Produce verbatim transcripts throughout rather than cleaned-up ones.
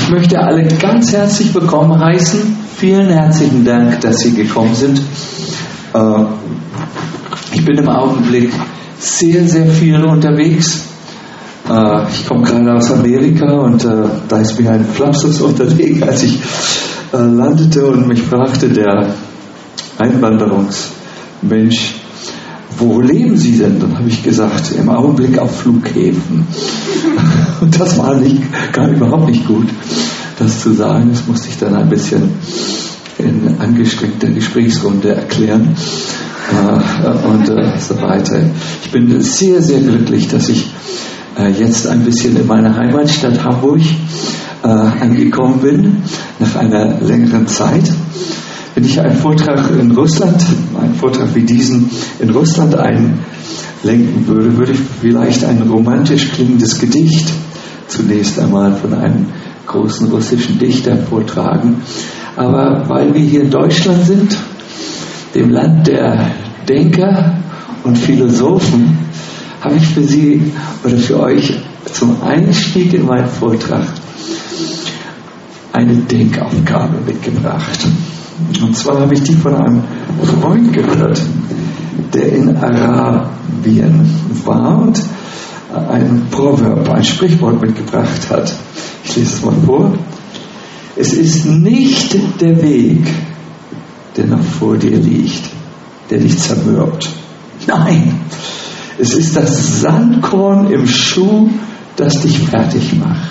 Ich möchte alle ganz herzlich willkommen heißen. Vielen herzlichen Dank, dass Sie gekommen sind. Äh, ich bin im Augenblick sehr, sehr viel unterwegs. Äh, ich komme gerade aus Amerika und äh, da ist mir ein Flapsus unterlegen, als ich äh, landete und mich fragte der Einwanderungsmensch, wo leben Sie denn? Dann habe ich gesagt, im Augenblick auf Flughäfen. Und das war nicht, gar überhaupt nicht gut, das zu sagen. Das musste ich dann ein bisschen in angestrengter Gesprächsrunde erklären äh, und äh, so weiter. Ich bin sehr, sehr glücklich, dass ich äh, jetzt ein bisschen in meiner Heimatstadt Hamburg äh, angekommen bin, nach einer längeren Zeit. Wenn ich einen Vortrag in Russland, einen Vortrag wie diesen in Russland einlenken würde, würde ich vielleicht ein romantisch klingendes Gedicht zunächst einmal von einem großen russischen Dichter vortragen. Aber weil wir hier in Deutschland sind, dem Land der Denker und Philosophen, habe ich für Sie oder für euch zum Einstieg in meinen Vortrag eine Denkaufgabe mitgebracht. Und zwar habe ich die von einem Freund gehört, der in Arabien war und ein Proverb, ein Sprichwort mitgebracht hat. Ich lese es mal vor. Es ist nicht der Weg, der noch vor dir liegt, der dich zermürbt. Nein, es ist das Sandkorn im Schuh, das dich fertig macht.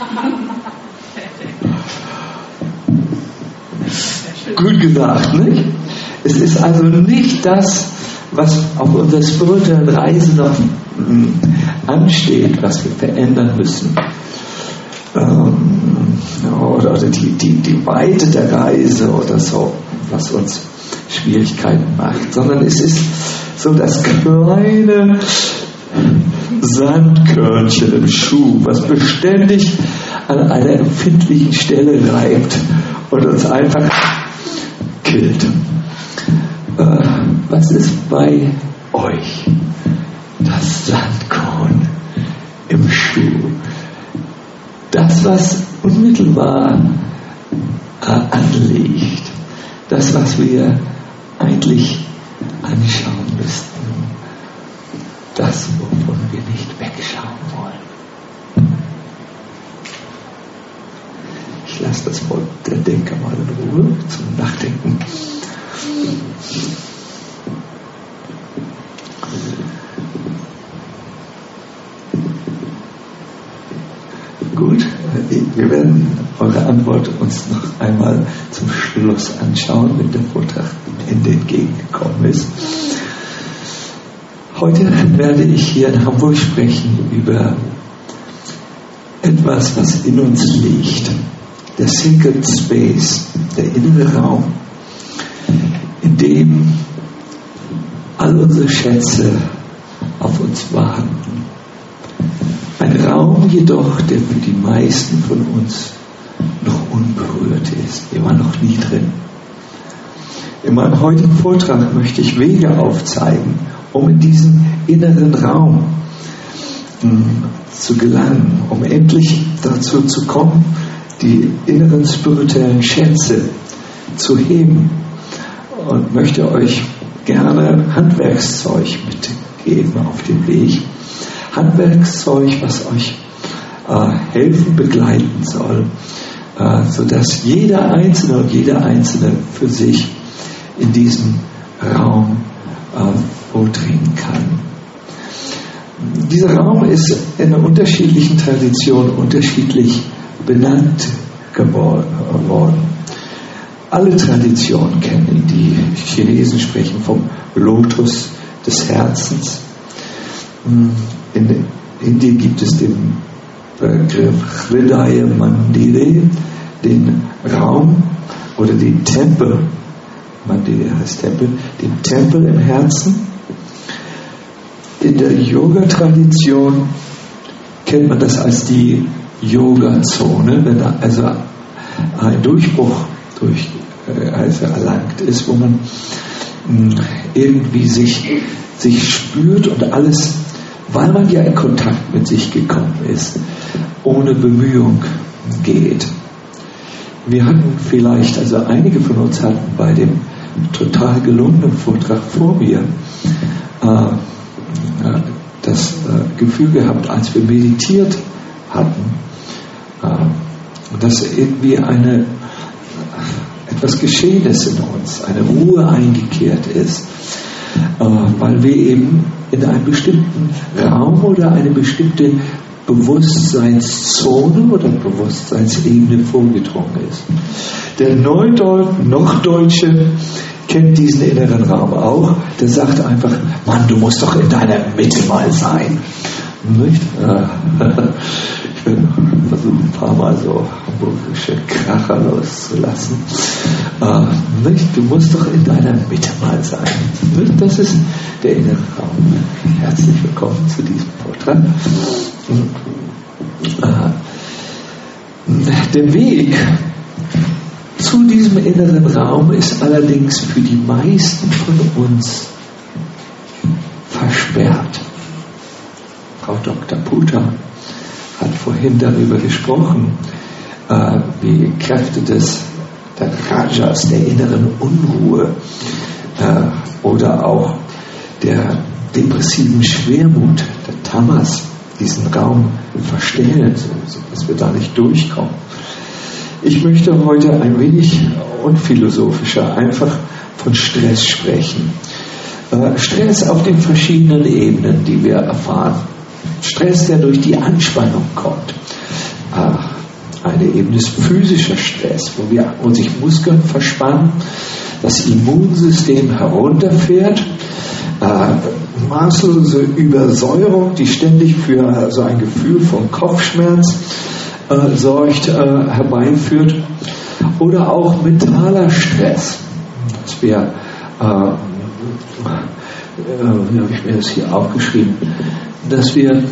Gut gesagt, nicht? Es ist also nicht das, was auf unserer spirituellen Reise noch mh, ansteht, was wir verändern müssen. Ähm, oder die, die, die Weite der Reise oder so, was uns Schwierigkeiten macht, sondern es ist so das kleine Sandkörnchen im Schuh, was beständig an einer empfindlichen Stelle reibt und uns einfach killt. Äh, was ist bei euch das Sandkorn im Schuh? Das, was unmittelbar äh, anliegt. Das, was wir eigentlich anschauen müssten. Das, wovon wir nicht wegschauen wollen. Ich lasse das Wort der Denker mal in Ruhe zum Nachdenken. Gut, wir werden eure Antwort uns noch einmal zum Schluss anschauen, wenn der Vortrag dem Ende entgegengekommen ist. Heute werde ich hier in Hamburg sprechen über etwas, was in uns liegt. Der Sacred Space, der innere Raum, in dem all unsere Schätze auf uns warten. Ein Raum jedoch, der für die meisten von uns noch unberührt ist. Wir waren noch nie drin. In meinem heutigen Vortrag möchte ich Wege aufzeigen, um in diesen inneren Raum mh, zu gelangen, um endlich dazu zu kommen, die inneren spirituellen Schätze zu heben, und möchte euch gerne Handwerkszeug mitgeben auf dem Weg. Handwerkszeug, was euch äh, helfen, begleiten soll, äh, sodass jeder Einzelne und jeder Einzelne für sich in diesen Raum äh, vordringen kann. Dieser Raum ist in unterschiedlichen Traditionen unterschiedlich benannt geworden. Alle Traditionen kennen ihn. Die Chinesen sprechen vom Lotus des Herzens. In Indien gibt es den Begriff Hridaya Mandire, den Raum oder den Tempel. Mandire heißt Tempel, den Tempel im Herzen. In der Yoga-Tradition kennt man das als die Yoga-Zone, wenn da also ein Durchbruch durch, also erlangt ist, wo man irgendwie sich, sich spürt und alles, weil man ja in Kontakt mit sich gekommen ist, ohne Bemühung geht. Wir hatten vielleicht, also einige von uns hatten bei dem total gelungenen Vortrag vor mir äh, das äh, Gefühl gehabt, als wir meditiert hatten, äh, dass irgendwie eine, etwas geschehen ist in uns, eine Ruhe eingekehrt ist, äh, weil wir eben in einem bestimmten Raum oder eine bestimmte Bewusstseinszone oder Bewusstseinsebene vorgedrungen ist. Der Neudeut- Norddeutsche kennt diesen inneren Raum auch. Der sagt einfach, Mann, du musst doch in deiner Mitte mal sein. Nicht? Ich will versuchen, ein paar Mal so hamburgische Kracher loszulassen. Nicht? Du musst doch in deiner Mitte mal sein. Nicht? Das ist der innere Raum. Herzlich willkommen zu diesem Vortrag. Der Weg zu diesem inneren Raum ist allerdings für die meisten von uns versperrt. Frau Doktor Puter hat vorhin darüber gesprochen, äh, wie Kräfte des der Rajas, der inneren Unruhe äh, oder auch der depressiven Schwermut, der Tamas, diesen Raum verstellen, so dass wir da nicht durchkommen. Ich möchte heute ein wenig unphilosophischer einfach von Stress sprechen. Äh, Stress auf den verschiedenen Ebenen, die wir erfahren. Stress, der durch die Anspannung kommt. Äh, eine Ebene ist physischer Stress, wo wir wo sich Muskeln verspannen, das Immunsystem herunterfährt, äh, maßlose Übersäuerung, die ständig für so ein Gefühl von Kopfschmerz äh, sorgt, äh, herbeiführt, oder auch mentaler Stress, dass wir, äh, äh, wie habe ich mir das hier aufgeschrieben, dass wir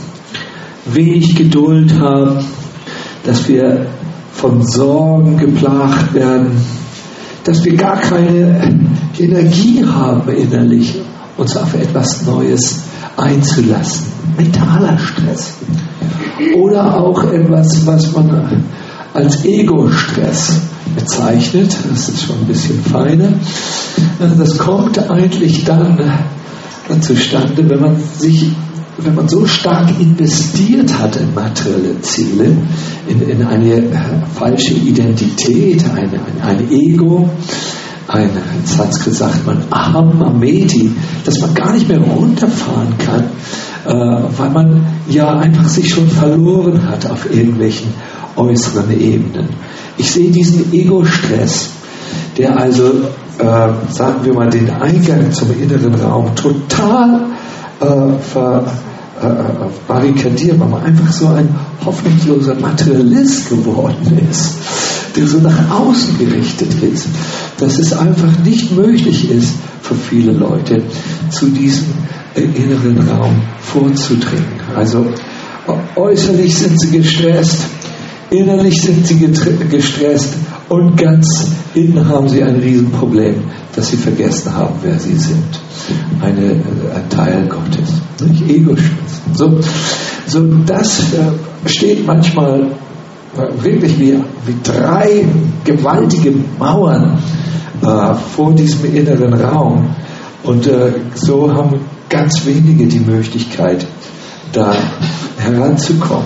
wenig Geduld haben, dass wir von Sorgen geplagt werden, dass wir gar keine Energie haben innerlich, uns auf etwas Neues einzulassen. Mentaler Stress. Oder auch etwas, was man als Ego-Stress bezeichnet. Das ist schon ein bisschen feiner. Das kommt eigentlich dann zustande, wenn man sich wenn man so stark investiert hat in materielle Ziele, in, in eine falsche Identität, ein, ein, ein Ego, ein, in Sanskrit sagt man Aham Ameti, dass man gar nicht mehr runterfahren kann, äh, weil man ja einfach sich schon verloren hat auf irgendwelchen äußeren Ebenen. Ich sehe diesen Ego-Stress, der also, äh, sagen wir mal, den Eingang zum inneren Raum total äh, ver barrikadiert, weil man einfach so ein hoffnungsloser Materialist geworden ist, der so nach außen gerichtet ist, dass es einfach nicht möglich ist für viele Leute, zu diesem inneren Raum vorzudringen. Also äußerlich sind sie gestresst, innerlich sind sie gestresst und ganz innen haben sie ein Riesenproblem, dass sie vergessen haben, wer sie sind. Eine, ein Teil Gottes. Nicht? Ego-Stress. So, so das äh, steht manchmal äh, wirklich wie, wie drei gewaltige Mauern äh, vor diesem inneren Raum. Und äh, so haben ganz wenige die Möglichkeit, da heranzukommen.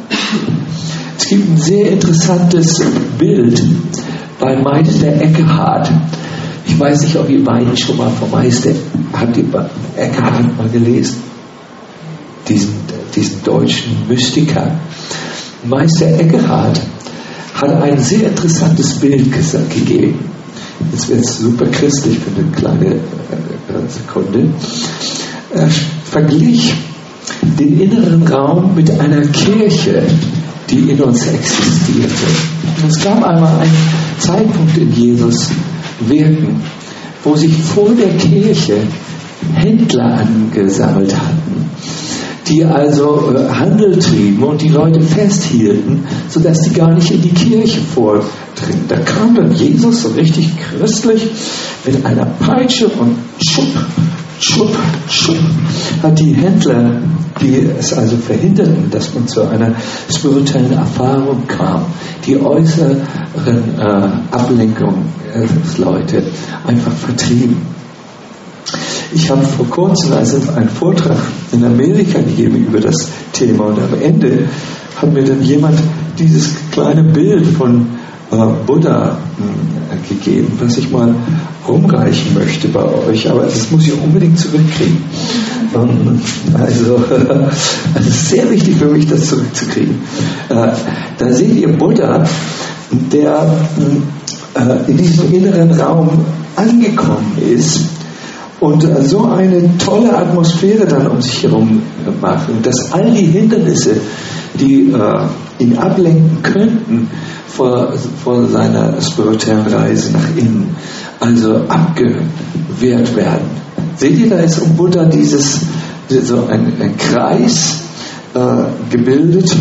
Es gibt ein sehr interessantes Bild bei Meister Eckhart. Ich weiß nicht, ob ihr beiden schon mal vom Meister habt ihr Eckhart mal gelesen? Diesen, diesen deutschen Mystiker. Meister Eckhart hat ein sehr interessantes Bild gegeben. Jetzt wird es super christlich für eine kleine äh, Sekunde. Er verglich den inneren Raum mit einer Kirche, die in uns existierte. Und es gab einmal einen Zeitpunkt in Jesus Wirken, wo sich vor der Kirche Händler angesammelt hatten, die also äh, Handel trieben und die Leute festhielten, sodass die gar nicht in die Kirche vordringen. Da kam dann Jesus so richtig christlich mit einer Peitsche und schupp, Tschupp, tschupp, hat die Händler, die es also verhinderten, dass man zu einer spirituellen Erfahrung kam, die äußeren äh, Ablenkungsleute einfach vertrieben. Ich habe vor kurzem also einen Vortrag in Amerika gegeben über das Thema und am Ende hat mir dann jemand dieses kleine Bild von äh, Buddha äh, gegeben, was ich mal rumreichen möchte bei euch, aber das muss ich unbedingt zurückkriegen. Ähm, also, äh, es ist sehr wichtig für mich, das zurückzukriegen. Äh, da seht ihr Buddha, der äh, in diesem inneren Raum angekommen ist und äh, so eine tolle Atmosphäre dann um sich herum machen, dass all die Hindernisse, die äh, ihn ablenken könnten vor, vor seiner spirituellen Reise nach innen, also abgewehrt werden. Seht ihr, da ist um Buddha dieses, so ein, ein Kreis äh, gebildet,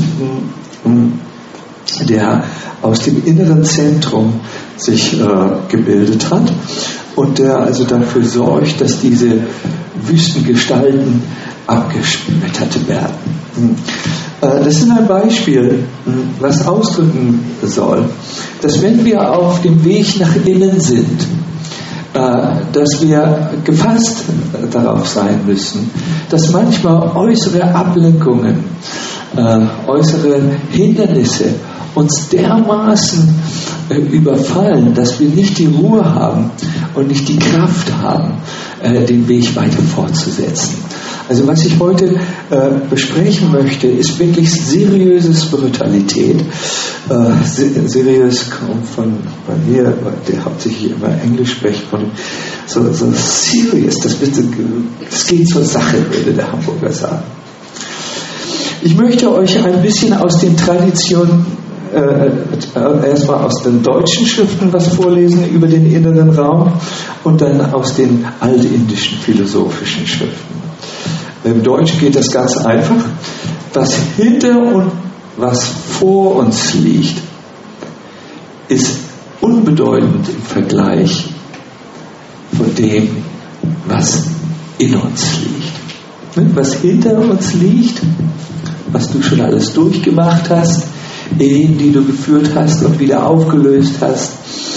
der aus dem inneren Zentrum sich äh, gebildet hat und der also dafür sorgt, dass diese Wüstengestalten abgeschmettert werden. Äh, das ist ein Beispiel, was ausdrücken soll, dass wenn wir auf dem Weg nach innen sind, äh, dass wir gefasst darauf sein müssen, dass manchmal äußere Ablenkungen, äh, äußere Hindernisse uns dermaßen äh, überfallen, dass wir nicht die Ruhe haben und nicht die Kraft haben, äh, den Weg weiter fortzusetzen. Also was ich heute äh, besprechen möchte, ist wirklich seriöse Spiritualität. Äh, se- seriös kommt von bei mir, der hauptsächlich immer Englisch spricht, von so, so serious, das, das geht zur Sache, würde der Hamburger sagen. Ich möchte euch ein bisschen aus den Traditionen Äh, erstmal aus den deutschen Schriften was vorlesen über den inneren Raum und dann aus den altindischen philosophischen Schriften. Im Deutschen geht das ganz einfach. Was hinter und was vor uns liegt, ist unbedeutend im Vergleich von dem, was in uns liegt. Was hinter uns liegt, was du schon alles durchgemacht hast, Ehen, die du geführt hast und wieder aufgelöst hast.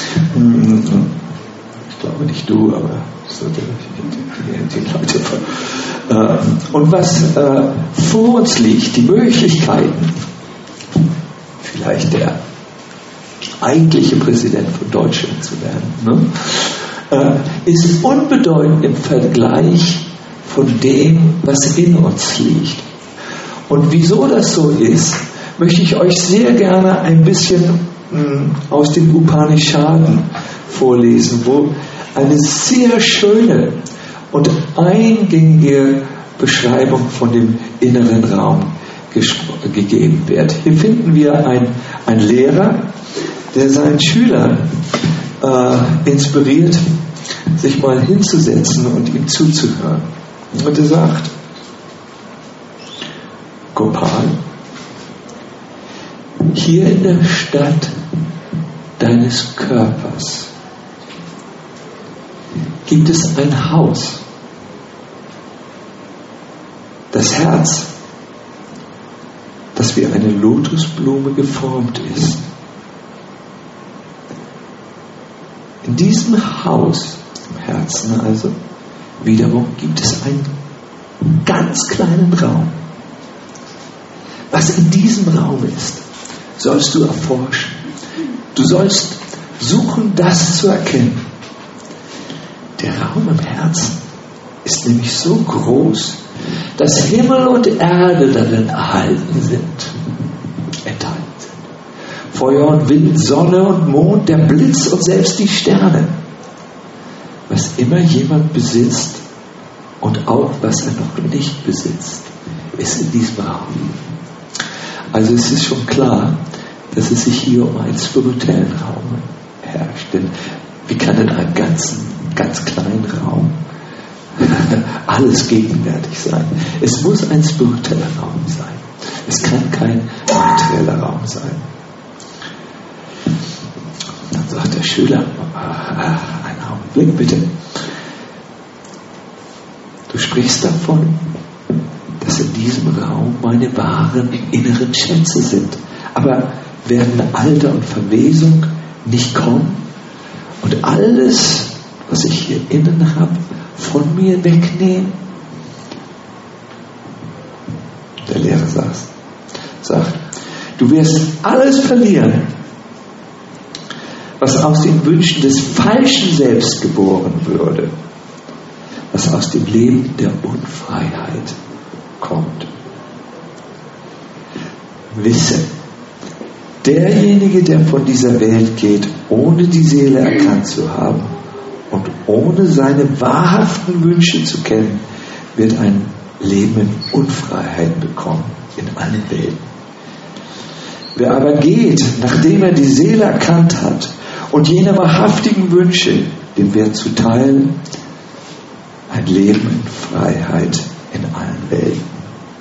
Ich glaube nicht du, aber so die, die Leute von. Und was vor uns liegt, die Möglichkeiten, vielleicht der eigentliche Präsident von Deutschland zu werden, ne, ist unbedeutend im Vergleich von dem, was in uns liegt. Und wieso das so ist, möchte ich euch sehr gerne ein bisschen mh, aus den Upanishaden vorlesen, wo eine sehr schöne und eingängige Beschreibung von dem inneren Raum gesp- gegeben wird. Hier finden wir ein, ein Lehrer, der seinen Schülern äh, inspiriert, sich mal hinzusetzen und ihm zuzuhören. Und er sagt, Gopal, hier in der Stadt deines Körpers gibt es ein Haus. Das Herz, das wie eine Lotusblume geformt ist. In diesem Haus, im Herzen also, wiederum gibt es einen ganz kleinen Raum. Was in diesem Raum ist, sollst du erforschen. Du sollst suchen, das zu erkennen. Der Raum im Herzen ist nämlich so groß, dass Himmel und Erde darin erhalten sind, enthalten sind. Feuer und Wind, Sonne und Mond, der Blitz und selbst die Sterne. Was immer jemand besitzt und auch was er noch nicht besitzt, ist in diesem Raum. Also es ist schon klar, dass es sich hier um einen spirituellen Raum herrscht. Denn wie kann in einem ganzen, ganz kleinen Raum alles gegenwärtig sein? Es muss ein spiritueller Raum sein. Es kann kein materieller Raum sein. Dann sagt der Schüler, einen Augenblick bitte. Du sprichst davon, dass in diesem Raum meine wahren inneren Schätze sind. Aber werden Alter und Verwesung nicht kommen und alles, was ich hier innen habe, von mir wegnehmen? Der Lehrer sagt, sagt, du wirst alles verlieren, was aus den Wünschen des falschen Selbst geboren würde, was aus dem Leben der Unfreiheit kommt. Wisse, derjenige, der von dieser Welt geht, ohne die Seele erkannt zu haben und ohne seine wahrhaften Wünsche zu kennen, wird ein Leben in Unfreiheit bekommen, in allen Welten. Wer aber geht, nachdem er die Seele erkannt hat und jene wahrhaftigen Wünsche, dem wird zuteil ein Leben in Freiheit in allen Welten.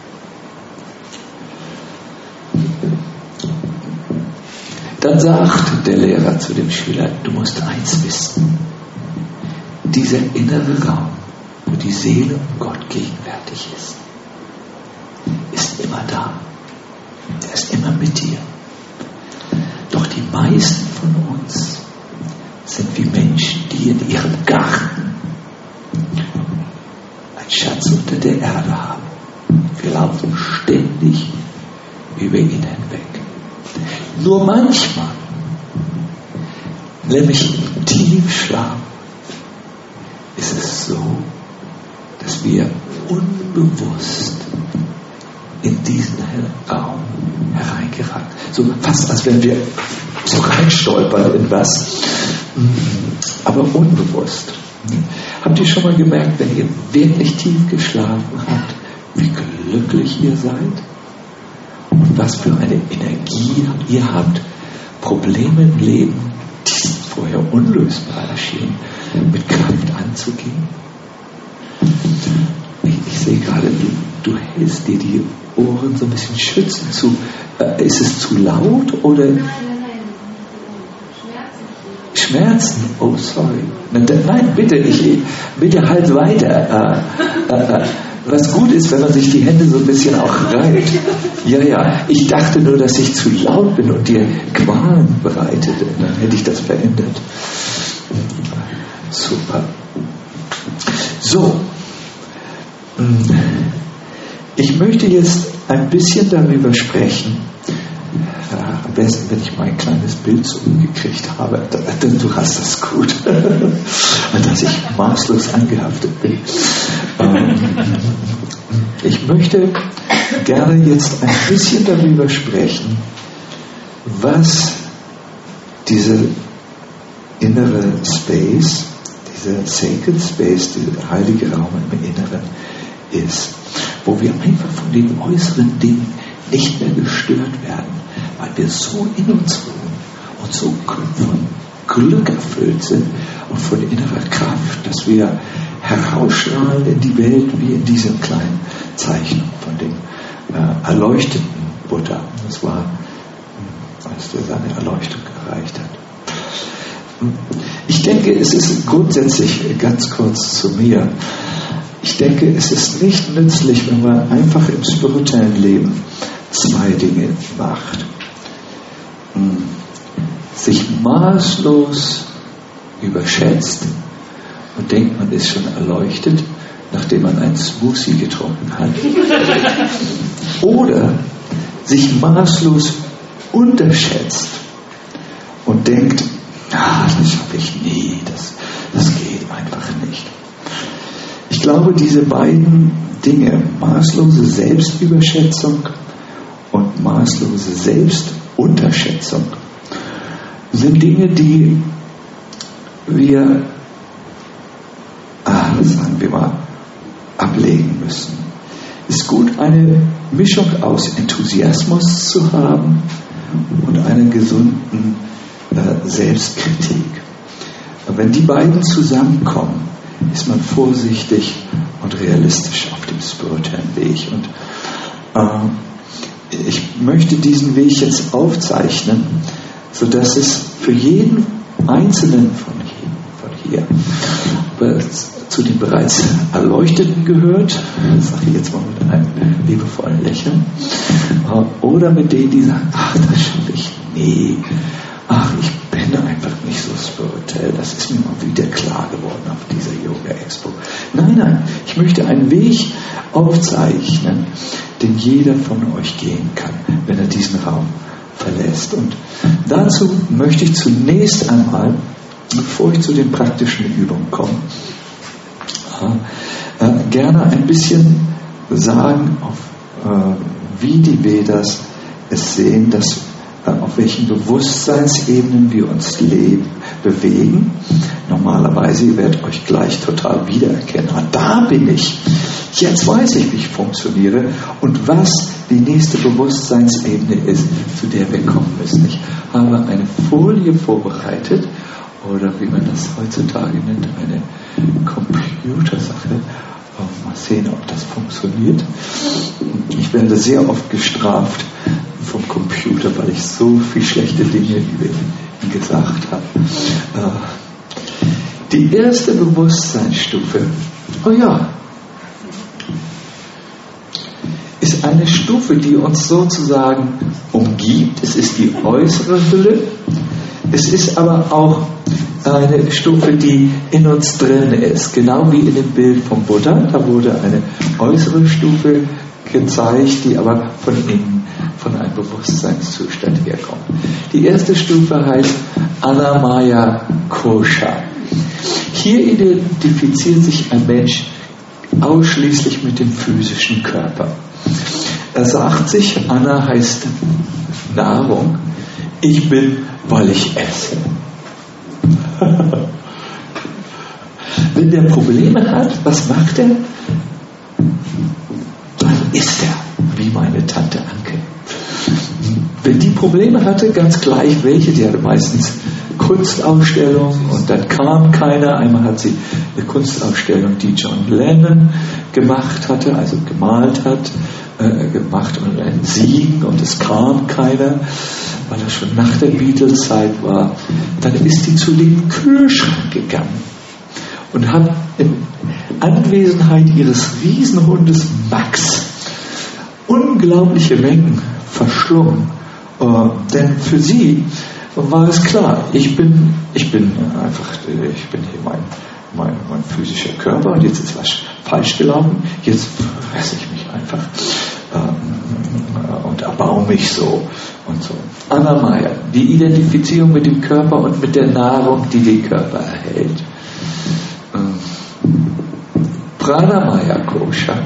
Dann sagt der Lehrer zu dem Schüler, du musst eins wissen, dieser innere Raum, wo die Seele und Gott gegenwärtig ist, ist immer da. Er ist immer mit dir. Doch die meisten von uns sind wie Menschen, die in ihrem Garten einen Schatz unter der Erde haben. Wir laufen ständig über ihn hinweg. Nur manchmal, nämlich im Tiefschlaf, ist es so, dass wir unbewusst in diesen Raum hereingeraten. So fast, als wenn wir so reinstolpern in was, aber unbewusst. Habt ihr schon mal gemerkt, wenn ihr wirklich tief geschlafen habt, wie glücklich ihr seid? Und was für eine Energie ihr habt, Probleme im Leben, die vorher unlösbar erschienen, mit Kraft anzugehen? Ich, ich sehe gerade, du, du hältst dir die Ohren so ein bisschen schützend zu. Äh, ist es zu laut oder? Nein, nein, nein. Schmerzen? Schmerzen? Oh, sorry. Nein, bitte, ich, bitte halt weiter. Äh, äh, was gut ist, wenn man sich die Hände so ein bisschen auch reibt. Ja, ja, ich dachte nur, dass ich zu laut bin und dir Qualen bereitete. Dann hätte ich das verändert. Super. So. Ich möchte jetzt ein bisschen darüber sprechen, ja, am besten, wenn ich mein kleines Bild so gekriegt habe, denn du hast das gut, dass ich maßlos angehaftet bin. Ich möchte gerne jetzt ein bisschen darüber sprechen, was diese innere Space, dieser Sacred Space, dieser heilige Raum im Inneren ist, wo wir einfach von den äußeren Dingen nicht mehr gestört werden, weil wir so in uns ruhen und so von Glück erfüllt sind und von innerer Kraft, dass wir herausstrahlen in die Welt wie in diesem kleinen Zeichen von dem äh, erleuchteten Buddha. Das war, als er seine Erleuchtung erreicht hat. Ich denke, es ist grundsätzlich, ganz kurz zu mir, ich denke, es ist nicht nützlich, wenn man einfach im spirituellen Leben zwei Dinge macht. Sich maßlos überschätzt und denkt, man ist schon erleuchtet, nachdem man einen Smoothie getrunken hat. Oder sich maßlos unterschätzt und denkt, ah, das schaffe ich nie, das, das geht einfach nicht. Ich glaube, diese beiden Dinge, maßlose Selbstüberschätzung und maßlose Selbstunterschätzung, sind Dinge, die wir, ah, sagen wir mal, ablegen müssen. Es ist gut, eine Mischung aus Enthusiasmus zu haben und einer gesunden äh, Selbstkritik. Aber wenn die beiden zusammenkommen, ist man vorsichtig und realistisch auf dem spirituellen Weg. Und äh, ich möchte diesen Weg jetzt aufzeichnen, sodass es für jeden Einzelnen von hier, von hier entweder zu den bereits Erleuchteten gehört, das sage ich jetzt mal mit einem liebevollen Lächeln, oder mit denen, die sagen, ach, das schaffe ich nie, ach, ich bin einfach nicht so spirituell, das ist mir mal wieder klar geworden auf dieser Yoga-Expo. Nein, nein, ich möchte einen Weg aufzeichnen, den jeder von euch gehen kann, wenn er diesen Raum verlässt. Und dazu möchte ich zunächst einmal, bevor ich zu den praktischen Übungen komme, äh, äh, gerne ein bisschen sagen, auf, äh, wie die Vedas es sehen, dass äh, auf welchen Bewusstseinsebenen wir uns leben, bewegen. Normalerweise, ihr werdet euch gleich total wiedererkennen. Ah, da bin ich. Jetzt weiß ich, wie ich funktioniere und was die nächste Bewusstseinsebene ist, zu der wir kommen müssen. Ich habe eine Folie vorbereitet, oder wie man das heutzutage nennt, eine Computersache. Mal sehen, ob das funktioniert. Ich werde sehr oft gestraft vom Computer, weil ich so viele schlechte Dinge über ihn gesagt habe. Die erste Bewusstseinsstufe, oh ja, ist eine Stufe, die uns sozusagen umgibt. Es ist die äußere Hülle. Es ist aber auch eine Stufe, die in uns drin ist. Genau wie in dem Bild vom Buddha. Da wurde eine äußere Stufe gezeigt, die aber von innen, von einem Bewusstseinszustand herkommt. Die erste Stufe heißt Annamaya Kosha. Hier identifiziert sich ein Mensch ausschließlich mit dem physischen Körper. Er sagt sich, Anna heißt Nahrung, ich bin, weil ich esse. Wenn der Probleme hat, was macht er? Dann isst er, wie meine Tante Anke. Wenn die Probleme hatte, ganz gleich welche, die hatte meistens Kunstausstellungen und dann kam keiner. Einmal hat sie eine Kunstausstellung, die John Lennon gemacht hatte, also gemalt hat, äh, gemacht und ein Siegen und es kam keiner, weil das schon nach der Beatles-Zeit war. Dann ist die zu dem Kühlschrank gegangen und hat in Anwesenheit ihres Riesenhundes Max unglaubliche Mengen verschlungen. Äh, denn für sie war es klar, ich bin, ich bin einfach, ich bin hier mein, mein, mein physischer Körper und jetzt ist was falsch gelaufen, jetzt fresse ich mich einfach ähm, und erbaue mich so und so. Annamaya, die Identifizierung mit dem Körper und mit der Nahrung, die den Körper erhält. Ähm, Pranamaya Kosha.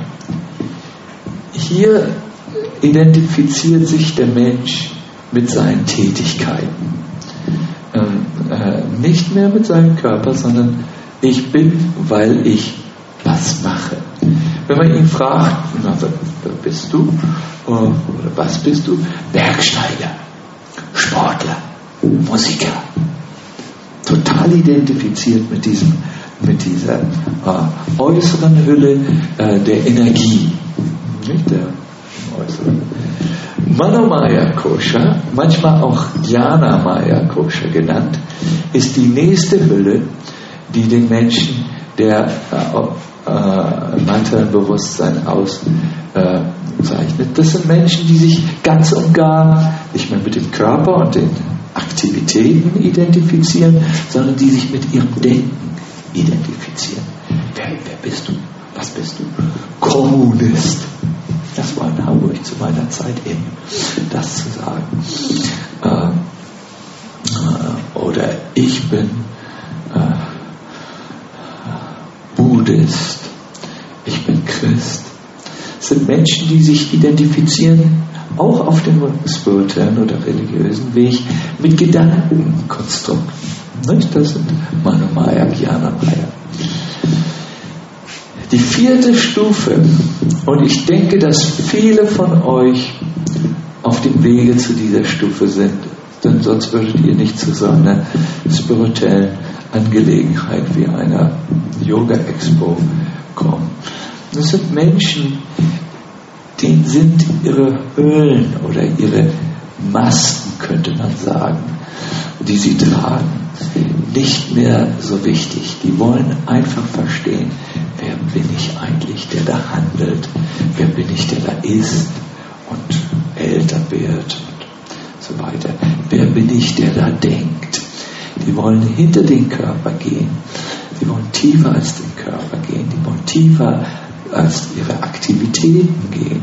Hier identifiziert sich der Mensch mit seinen Tätigkeiten. Ähm, äh, nicht mehr mit seinem Körper, sondern ich bin, weil ich was mache. Wenn man ihn fragt, na, wer bist du? Oder was bist du? Bergsteiger, Sportler, Musiker. Total identifiziert mit diesem, mit dieser äh, äußeren Hülle äh, der Energie. Nicht der äußeren. Manomaya Kosha, manchmal auch Jnanamaya Kosha genannt, ist die nächste Hülle, die den Menschen, der äh, äh, materiellen Bewusstsein auszeichnet. Das sind Menschen, die sich ganz und gar nicht mehr mit dem Körper und den Aktivitäten identifizieren, sondern die sich mit ihrem Denken identifizieren. Wer, wer bist du? Was bist du? Kommunist. Das war in Hamburg zu meiner Zeit eben, das zu sagen. Äh, oder ich bin äh, Buddhist, ich bin Christ. Es sind Menschen, die sich identifizieren, auch auf dem spirituellen oder religiösen Weg, mit Gedankenkonstrukten. Nicht? Das sind Manomaya, Jnanamaya. Die vierte Stufe, und ich denke, dass viele von euch auf dem Wege zu dieser Stufe sind, denn sonst würdet ihr nicht zu so einer spirituellen Angelegenheit wie einer Yoga-Expo kommen. Das sind Menschen, denen sind ihre Höhlen oder ihre Masken, könnte man sagen, die sie tragen, nicht mehr so wichtig. Die wollen einfach verstehen, wer bin ich eigentlich, der da handelt, wer bin ich, der da ist und älter wird und so weiter. Wer bin ich, der da denkt? Die wollen hinter den Körper gehen. Die wollen tiefer als den Körper gehen. Die wollen tiefer als ihre Aktivitäten gehen.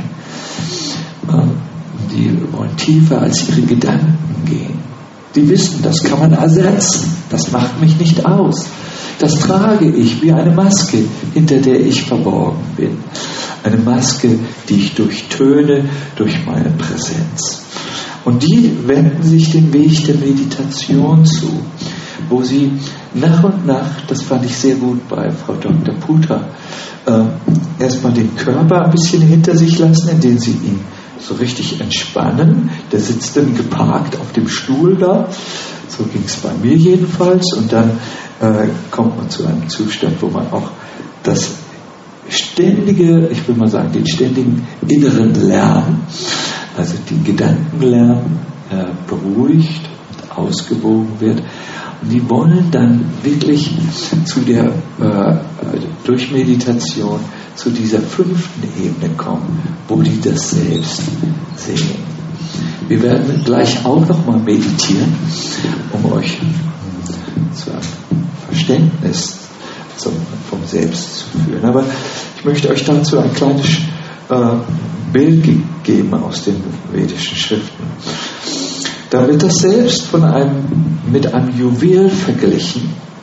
Die wollen tiefer als ihre Gedanken gehen. Die wissen, das kann man ersetzen. Das macht mich nicht aus. Das trage ich wie eine Maske, hinter der ich verborgen bin. Eine Maske, die ich durchtöne durch meine Präsenz. Und die wenden sich den Weg der Meditation zu, wo sie nach und nach, das fand ich sehr gut bei Frau Doktor Puter, äh, erstmal den Körper ein bisschen hinter sich lassen, indem sie ihn so richtig entspannen. Der sitzt dann geparkt auf dem Stuhl da. So ging es bei mir jedenfalls. Und dann äh, kommt man zu einem Zustand, wo man auch das ständige, ich will mal sagen, den ständigen inneren Lärm, also den Gedankenlärm äh, beruhigt und ausgewogen wird. Und die wollen dann wirklich zu der, äh, durch Meditation zu dieser fünften Ebene kommen, wo die das selbst sehen. Wir werden gleich auch nochmal meditieren, um euch zu einem Verständnis zum, vom Selbst zu führen. Aber ich möchte euch dazu ein kleines äh, Bild ge- geben aus den vedischen Schriften. Da wird das Selbst von einem, mit einem Juwel verglichen,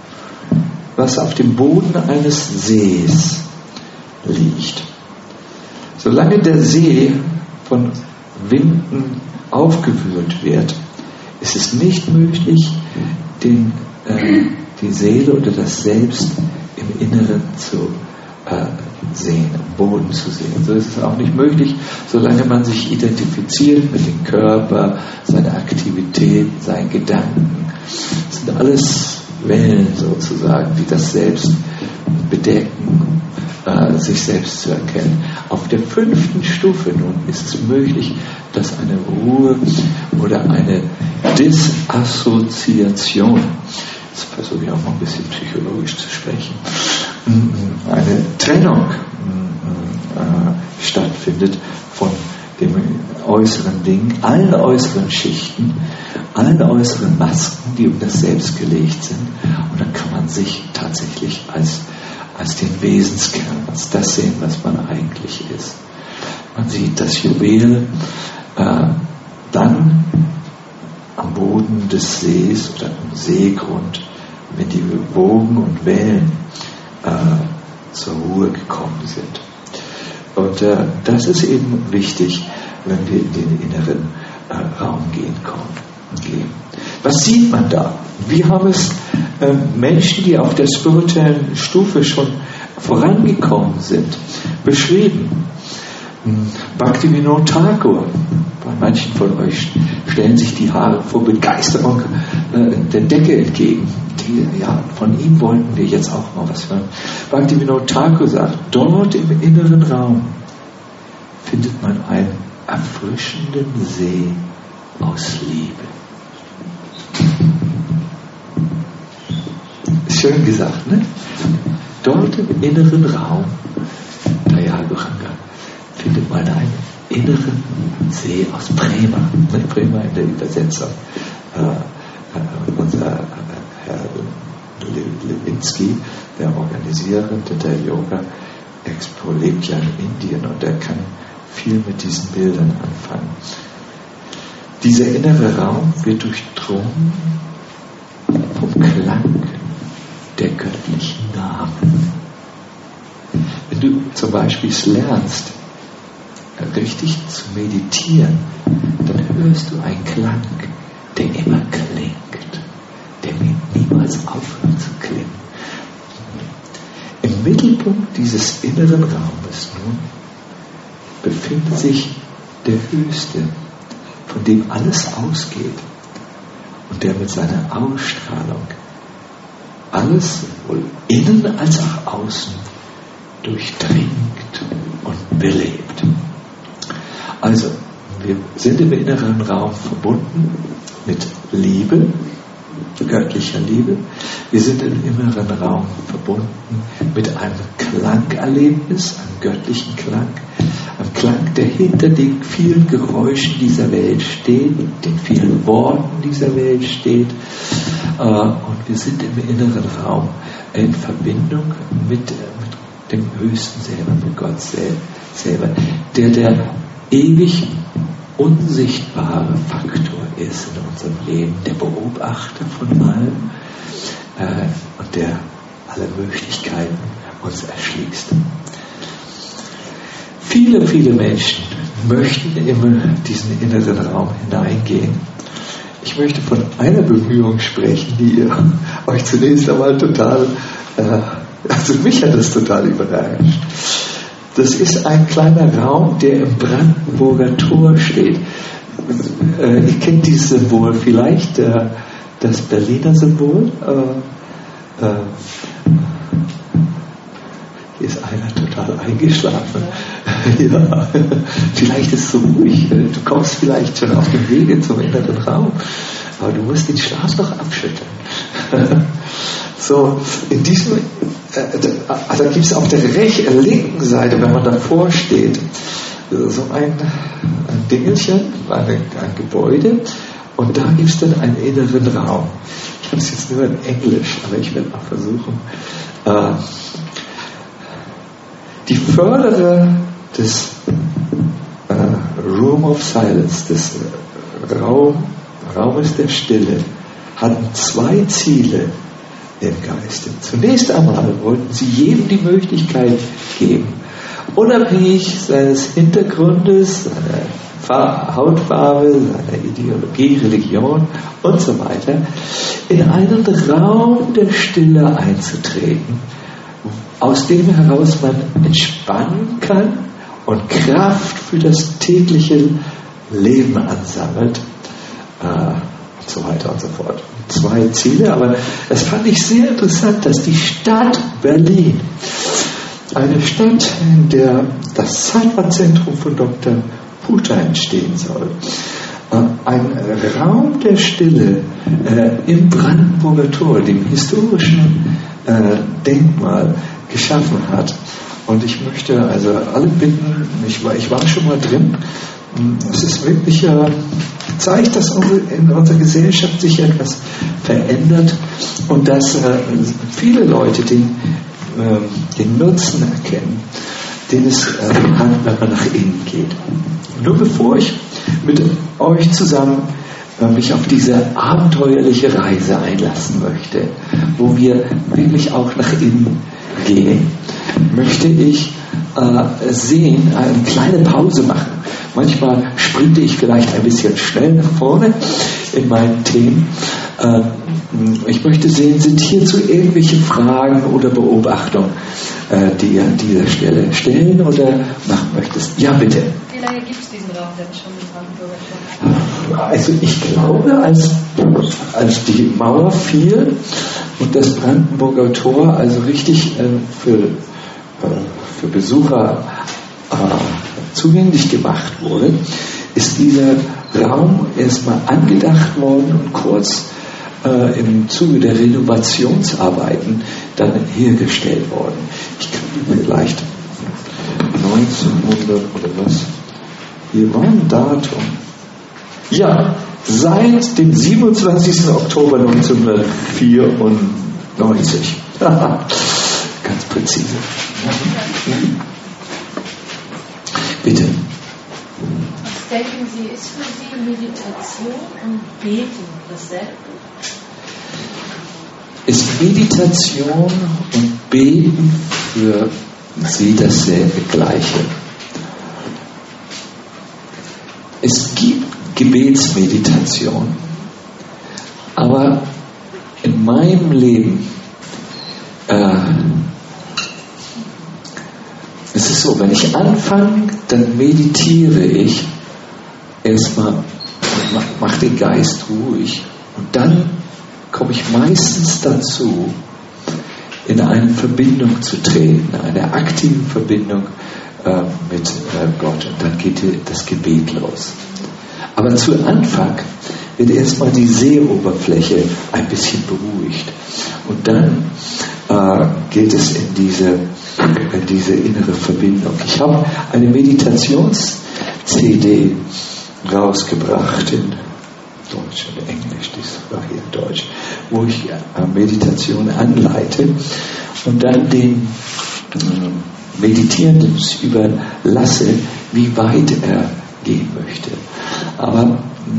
was auf dem Boden eines Sees liegt. Solange der See von Winden aufgewühlt wird, ist es nicht möglich, den, äh, die Seele oder das Selbst im Inneren zu äh, sehen, am Boden zu sehen. So ist es auch nicht möglich, solange man sich identifiziert mit dem Körper, seine Aktivitäten, seinen Gedanken. Das sind alles Wellen sozusagen, die das Selbst bedecken, äh, sich selbst zu erkennen. Auf der fünften Stufe nun ist es möglich, dass eine Ruhe oder eine Disassoziation, jetzt versuche ich auch mal ein bisschen psychologisch zu sprechen, eine Trennung äh, stattfindet von dem äußeren Ding, allen äußeren Schichten, allen äußeren Masken, die um das Selbst gelegt sind. Und dann kann man sich tatsächlich als, als den Wesenskern, als das sehen, was man eigentlich ist. Man sieht das Juwel äh, dann am Boden des Sees oder am Seegrund, wenn die Wogen und Wellen äh, zur Ruhe gekommen sind. Und äh, das ist eben wichtig, wenn wir in den inneren äh, Raum gehen kommen, gehen. Was sieht man da? Wie haben es äh, Menschen, die auf der spirituellen Stufe schon vorangekommen sind, beschrieben? Bhaktivinoda Thakur, bei manchen von euch stellen sich die Haare vor Begeisterung äh, der Decke entgegen. Die, ja, von ihm wollten wir jetzt auch mal was hören. Bhaktivinoda Thakur sagt, dort im inneren Raum findet man einen erfrischenden See aus Liebe. Schön gesagt, ne? Dort im inneren Raum, Dayaguranga, findet man einen inneren See aus Prema. Ne? Prema in der Übersetzung. Äh, äh, unser äh, Herr Lewinsky, der Organisierende der Yoga Expo, lebt ja in Indien und er kann viel mit diesen Bildern anfangen. Dieser innere Raum wird durchdrungen vom Klang der göttlichen Namen. Wenn du zum Beispiel es lernst, richtig zu meditieren, dann hörst du einen Klang, der immer klingt, der niemals aufhört zu klingen. Im Mittelpunkt dieses inneren Raumes nun befindet sich der Höchste, von dem alles ausgeht und der mit seiner Ausstrahlung alles, sowohl innen als auch außen, durchdringt und belebt. Also, wir sind im inneren Raum verbunden mit Liebe, göttlicher Liebe. Wir sind im inneren Raum verbunden mit einem Klangerlebnis, einem göttlichen Klang, einem Klang, der hinter den vielen Geräuschen dieser Welt steht, den vielen Worten dieser Welt steht. Und wir sind im inneren Raum in Verbindung mit, mit dem Höchsten selber, mit Gott selber, der der ewig unsichtbare Faktor ist in unserem Leben, der Beobachter von allem äh, und der alle Möglichkeiten uns erschließt. Viele, viele Menschen möchten in diesen inneren Raum hineingehen. Ich möchte von einer Bemühung sprechen, die ihr euch zunächst einmal total, äh, also mich hat das total überrascht. Das ist ein kleiner Raum, der im Brandenburger Tor steht. Äh, ihr kennt dieses Symbol vielleicht, äh, das Berliner Symbol. Äh, äh, hier ist einer total eingeschlafen. Ja, vielleicht ist es so ruhig. Du kommst vielleicht schon auf dem Wege zum inneren Raum, aber du musst den Schlaf noch abschütteln. So, in diesem, äh, da, da gibt es auf der rechten, linken Seite, wenn man davor steht, so ein, ein Dingelchen, eine, ein Gebäude, und da gibt es dann einen inneren Raum. Ich habe es jetzt nur in Englisch, aber ich werde mal versuchen. Äh, die Förderer des äh, Room of Silence, des äh, Raum, Raumes der Stille, hatten zwei Ziele im Geiste. Zunächst einmal wollten sie jedem die Möglichkeit geben, unabhängig seines Hintergrundes, seiner Hautfarbe, seiner Ideologie, Religion und so weiter, in einen Raum der Stille einzutreten, aus dem heraus man entspannen kann und Kraft für das tägliche Leben ansammelt, äh, und so weiter und so fort. Zwei Ziele, aber das fand ich sehr interessant, dass die Stadt Berlin, eine Stadt, in der das Zeitwachzentrum von Doktor Puter entstehen soll, ein Raum der Stille äh, im Brandenburger Tor, dem historischen äh, Denkmal, geschaffen hat. Und ich möchte also alle bitten, ich war, ich war schon mal drin, es ist wirklich, äh, zeigt, dass unsere, in unserer Gesellschaft sich etwas verändert und dass äh, viele Leute den, äh, den Nutzen erkennen, den es äh, hat, wenn man nach innen geht. Nur bevor ich mit euch zusammen äh, mich auf diese abenteuerliche Reise einlassen möchte, wo wir wirklich auch nach innen gehen, möchte ich äh, sehen, eine kleine Pause machen. Manchmal sprinte ich vielleicht ein bisschen schnell nach vorne in meinen Themen. Äh, ich möchte sehen, sind hierzu irgendwelche Fragen oder Beobachtungen, äh, die ihr an dieser Stelle stellen oder machen möchtest. Ja, bitte. Wie lange gibt es diesen Raum denn schon im Brandenburger Tor? Also ich glaube, als, als die Mauer fiel und das Brandenburger Tor also richtig äh, für, äh, für Besucher äh, zugänglich gemacht wurde, ist dieser Raum erstmal angedacht worden und kurz äh, im Zuge der Renovationsarbeiten dann hergestellt worden. Ich kann vielleicht neunzehnhundert oder was? Hier war ein Datum. Ja, seit dem siebenundzwanzigsten Oktober neunzehnhundertvierundneunzig. Ganz präzise. Bitte. Was denken Sie, ist für Sie Meditation und Beten dasselbe? Ist Meditation und Beten für Sie dasselbe Gleiche? Es gibt Gebetsmeditation, aber in meinem Leben äh, es ist so, wenn ich anfange, dann meditiere ich erstmal, mache den Geist ruhig und dann komme ich meistens dazu, in eine Verbindung zu treten, eine aktive Verbindung äh, mit äh, Gott, und dann geht das Gebet los. Aber zu Anfang wird erstmal die Seeoberfläche ein bisschen beruhigt. Und dann äh, geht es in diese, in diese innere Verbindung. Ich habe eine Meditations-C D rausgebracht in Deutsch und Englisch, das war hier in Deutsch, wo ich äh, Meditation anleite und dann den äh, Meditierenden überlasse, wie weit er gehen möchte. Aber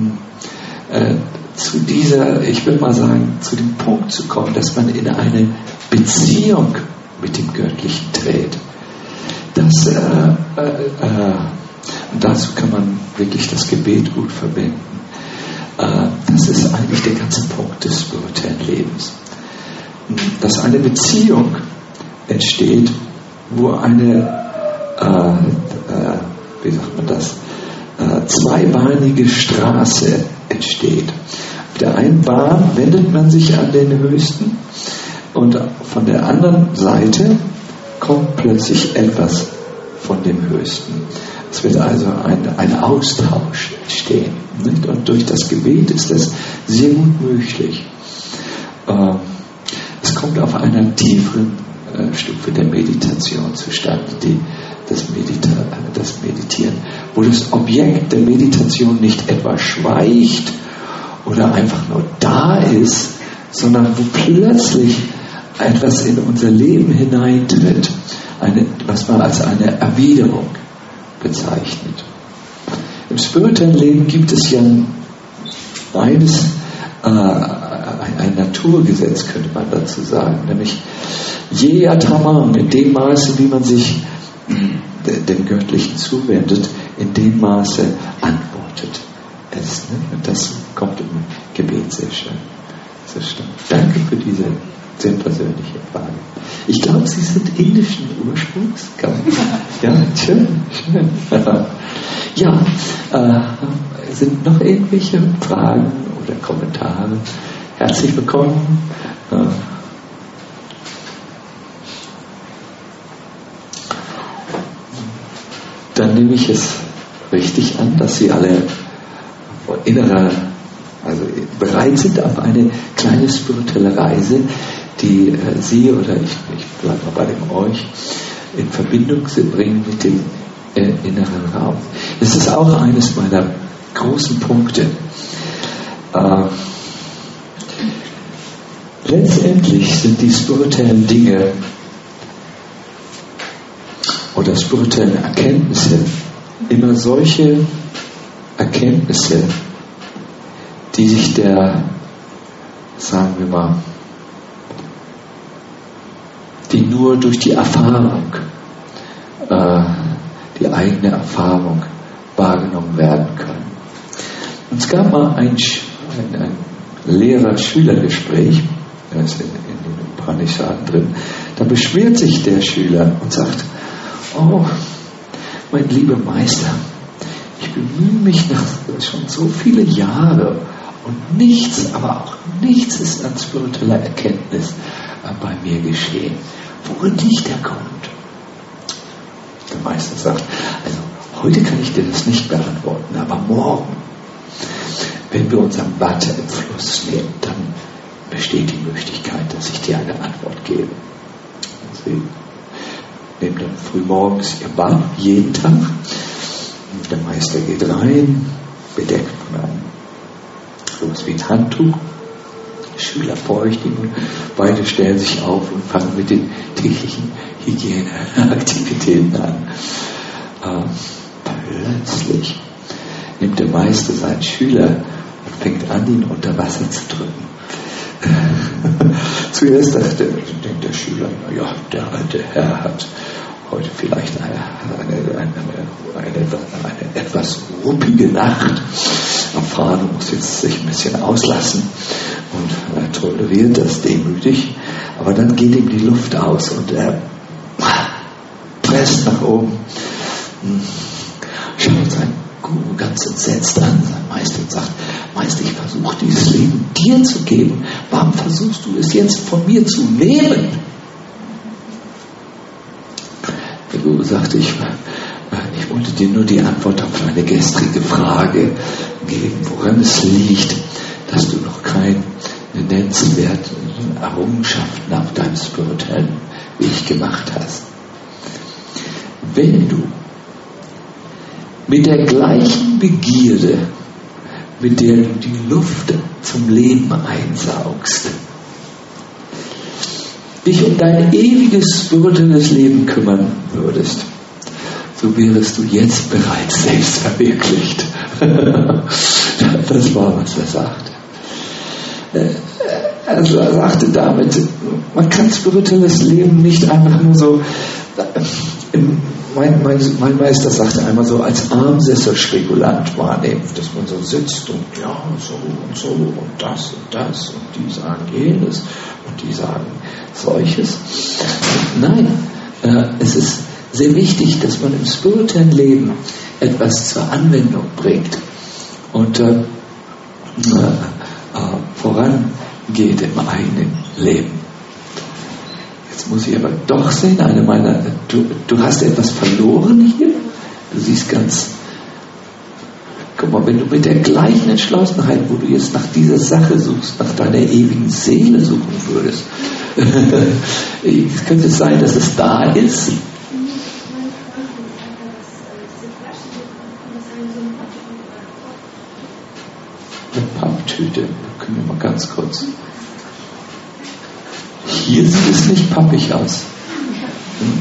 äh, zu dieser, ich will mal sagen, zu dem Punkt zu kommen, dass man in eine Beziehung mit dem Göttlichen tritt, das, äh, äh, äh, und dazu kann man wirklich das Gebet gut verwenden. Äh, das ist eigentlich der ganze Punkt des spirituellen Lebens. Dass eine Beziehung entsteht, wo eine, äh, äh, wie sagt man das, äh, zweibahnige Straße entsteht. Auf der einen Bahn wendet man sich an den Höchsten und von der anderen Seite kommt plötzlich etwas von dem Höchsten. Es wird also ein, ein Austausch entstehen. Nicht? Und durch das Gebet ist das sehr gut möglich. Äh, es kommt auf einer tieferen äh, Stufe der Meditation zustande, die, das, Medita- das Meditieren, wo das Objekt der Meditation nicht etwa schweigt oder einfach nur da ist, sondern wo plötzlich etwas in unser Leben hineintritt, eine, was man als eine Erwiderung bezeichnet. Im spirituellen Leben gibt es ja eines, äh, ein, ein Naturgesetz, könnte man dazu sagen, nämlich je Ataman, in dem Maße, wie man sich dem Göttlichen zuwendet, in dem Maße antwortet es. Ne? Und das kommt im Gebet sehr schön. Sehr schön. Danke für diese sehr persönliche Frage. Ich glaube, Sie sind indischen Ursprungs. Ja, schön, schön. Ja, äh, sind noch irgendwelche Fragen oder Kommentare? Herzlich willkommen. Äh, Dann nehme ich es richtig an, dass Sie alle innerer, also bereit sind auf eine kleine spirituelle Reise, die äh, Sie oder ich, ich bleibe mal bei dem euch, in Verbindung bringen mit dem äh, inneren Raum. Das ist auch eines meiner großen Punkte. Äh, letztendlich sind die spirituellen Dinge oder spirituellen Erkenntnisse immer solche Erkenntnisse, die sich der, sagen wir mal, die nur durch die Erfahrung, äh, die eigene Erfahrung wahrgenommen werden können. Und es gab mal ein, ein, ein Lehrer-Schüler-Gespräch, das ist in, in den Upanishaden drin, da beschwert sich der Schüler und sagt, oh, mein lieber Meister, ich bemühe mich nach schon so viele Jahre und nichts, aber auch nichts ist an spiritueller Erkenntnis bei mir geschehen. Worin liegt der Grund? Der Meister sagt, also heute kann ich dir das nicht beantworten, aber morgen, wenn wir uns am Bad im Fluss nehmen, dann besteht die Möglichkeit, dass ich dir eine Antwort gebe. Sie nehmen dann frühmorgens ihr Bad, jeden Tag. Und der Meister geht rein, bedeckt von einem sowas wie ein Handtuch. Der Schüler beugt ihn und beide stellen sich auf und fangen mit den täglichen Hygieneaktivitäten an. Ähm, plötzlich nimmt der Meister seinen Schüler und fängt an, ihn unter Wasser zu drücken. Zuerst dachte, denkt der Schüler, naja, der alte Herr hat heute vielleicht eine, eine, eine, eine, eine, eine etwas ruppige Nacht erfahren und muss jetzt sich ein bisschen auslassen und er toleriert das demütig, aber dann geht ihm die Luft aus und er presst nach oben, schaut seinen Guru ganz entsetzt an, sein Meister, und sagt, Meister, ich versuche dieses Leben dir zu geben, warum versuchst du es jetzt von mir zu nehmen? Der Guru sagte, ich, ich wollte dir nur die Antwort auf eine gestrige Frage geben, woran es liegt, hast du noch keine nennenswerten Errungenschaften auf deinem spirituellen Weg gemacht hast. Wenn du mit der gleichen Begierde, mit der du die Luft zum Leben einsaugst, dich um dein ewiges spirituelles Leben kümmern würdest, so wärest du jetzt bereits selbst verwirklicht. Das war, was er sagte. Also er sagte damit, man kann spirituelles Leben nicht einfach nur so, mein, mein, mein Meister sagte einmal so, als Armsessel-Spekulant wahrnehmen, dass man so sitzt und ja, so und so und das und das und die sagen jenes und die sagen solches. Nein, äh, es ist sehr wichtig, dass man im spirituellen Leben etwas zur Anwendung bringt und äh, äh, vorangeht im eigenen Leben. Jetzt muss ich aber doch sehen, eine meiner, du, du hast etwas verloren hier. Du siehst ganz, guck mal, wenn du mit der gleichen Entschlossenheit, wo du jetzt nach dieser Sache suchst, nach deiner ewigen Seele suchen würdest, es könnte sein, dass es da ist. Eine Papptüte, da können wir mal ganz kurz. Hier sieht es nicht pappig aus. Hm.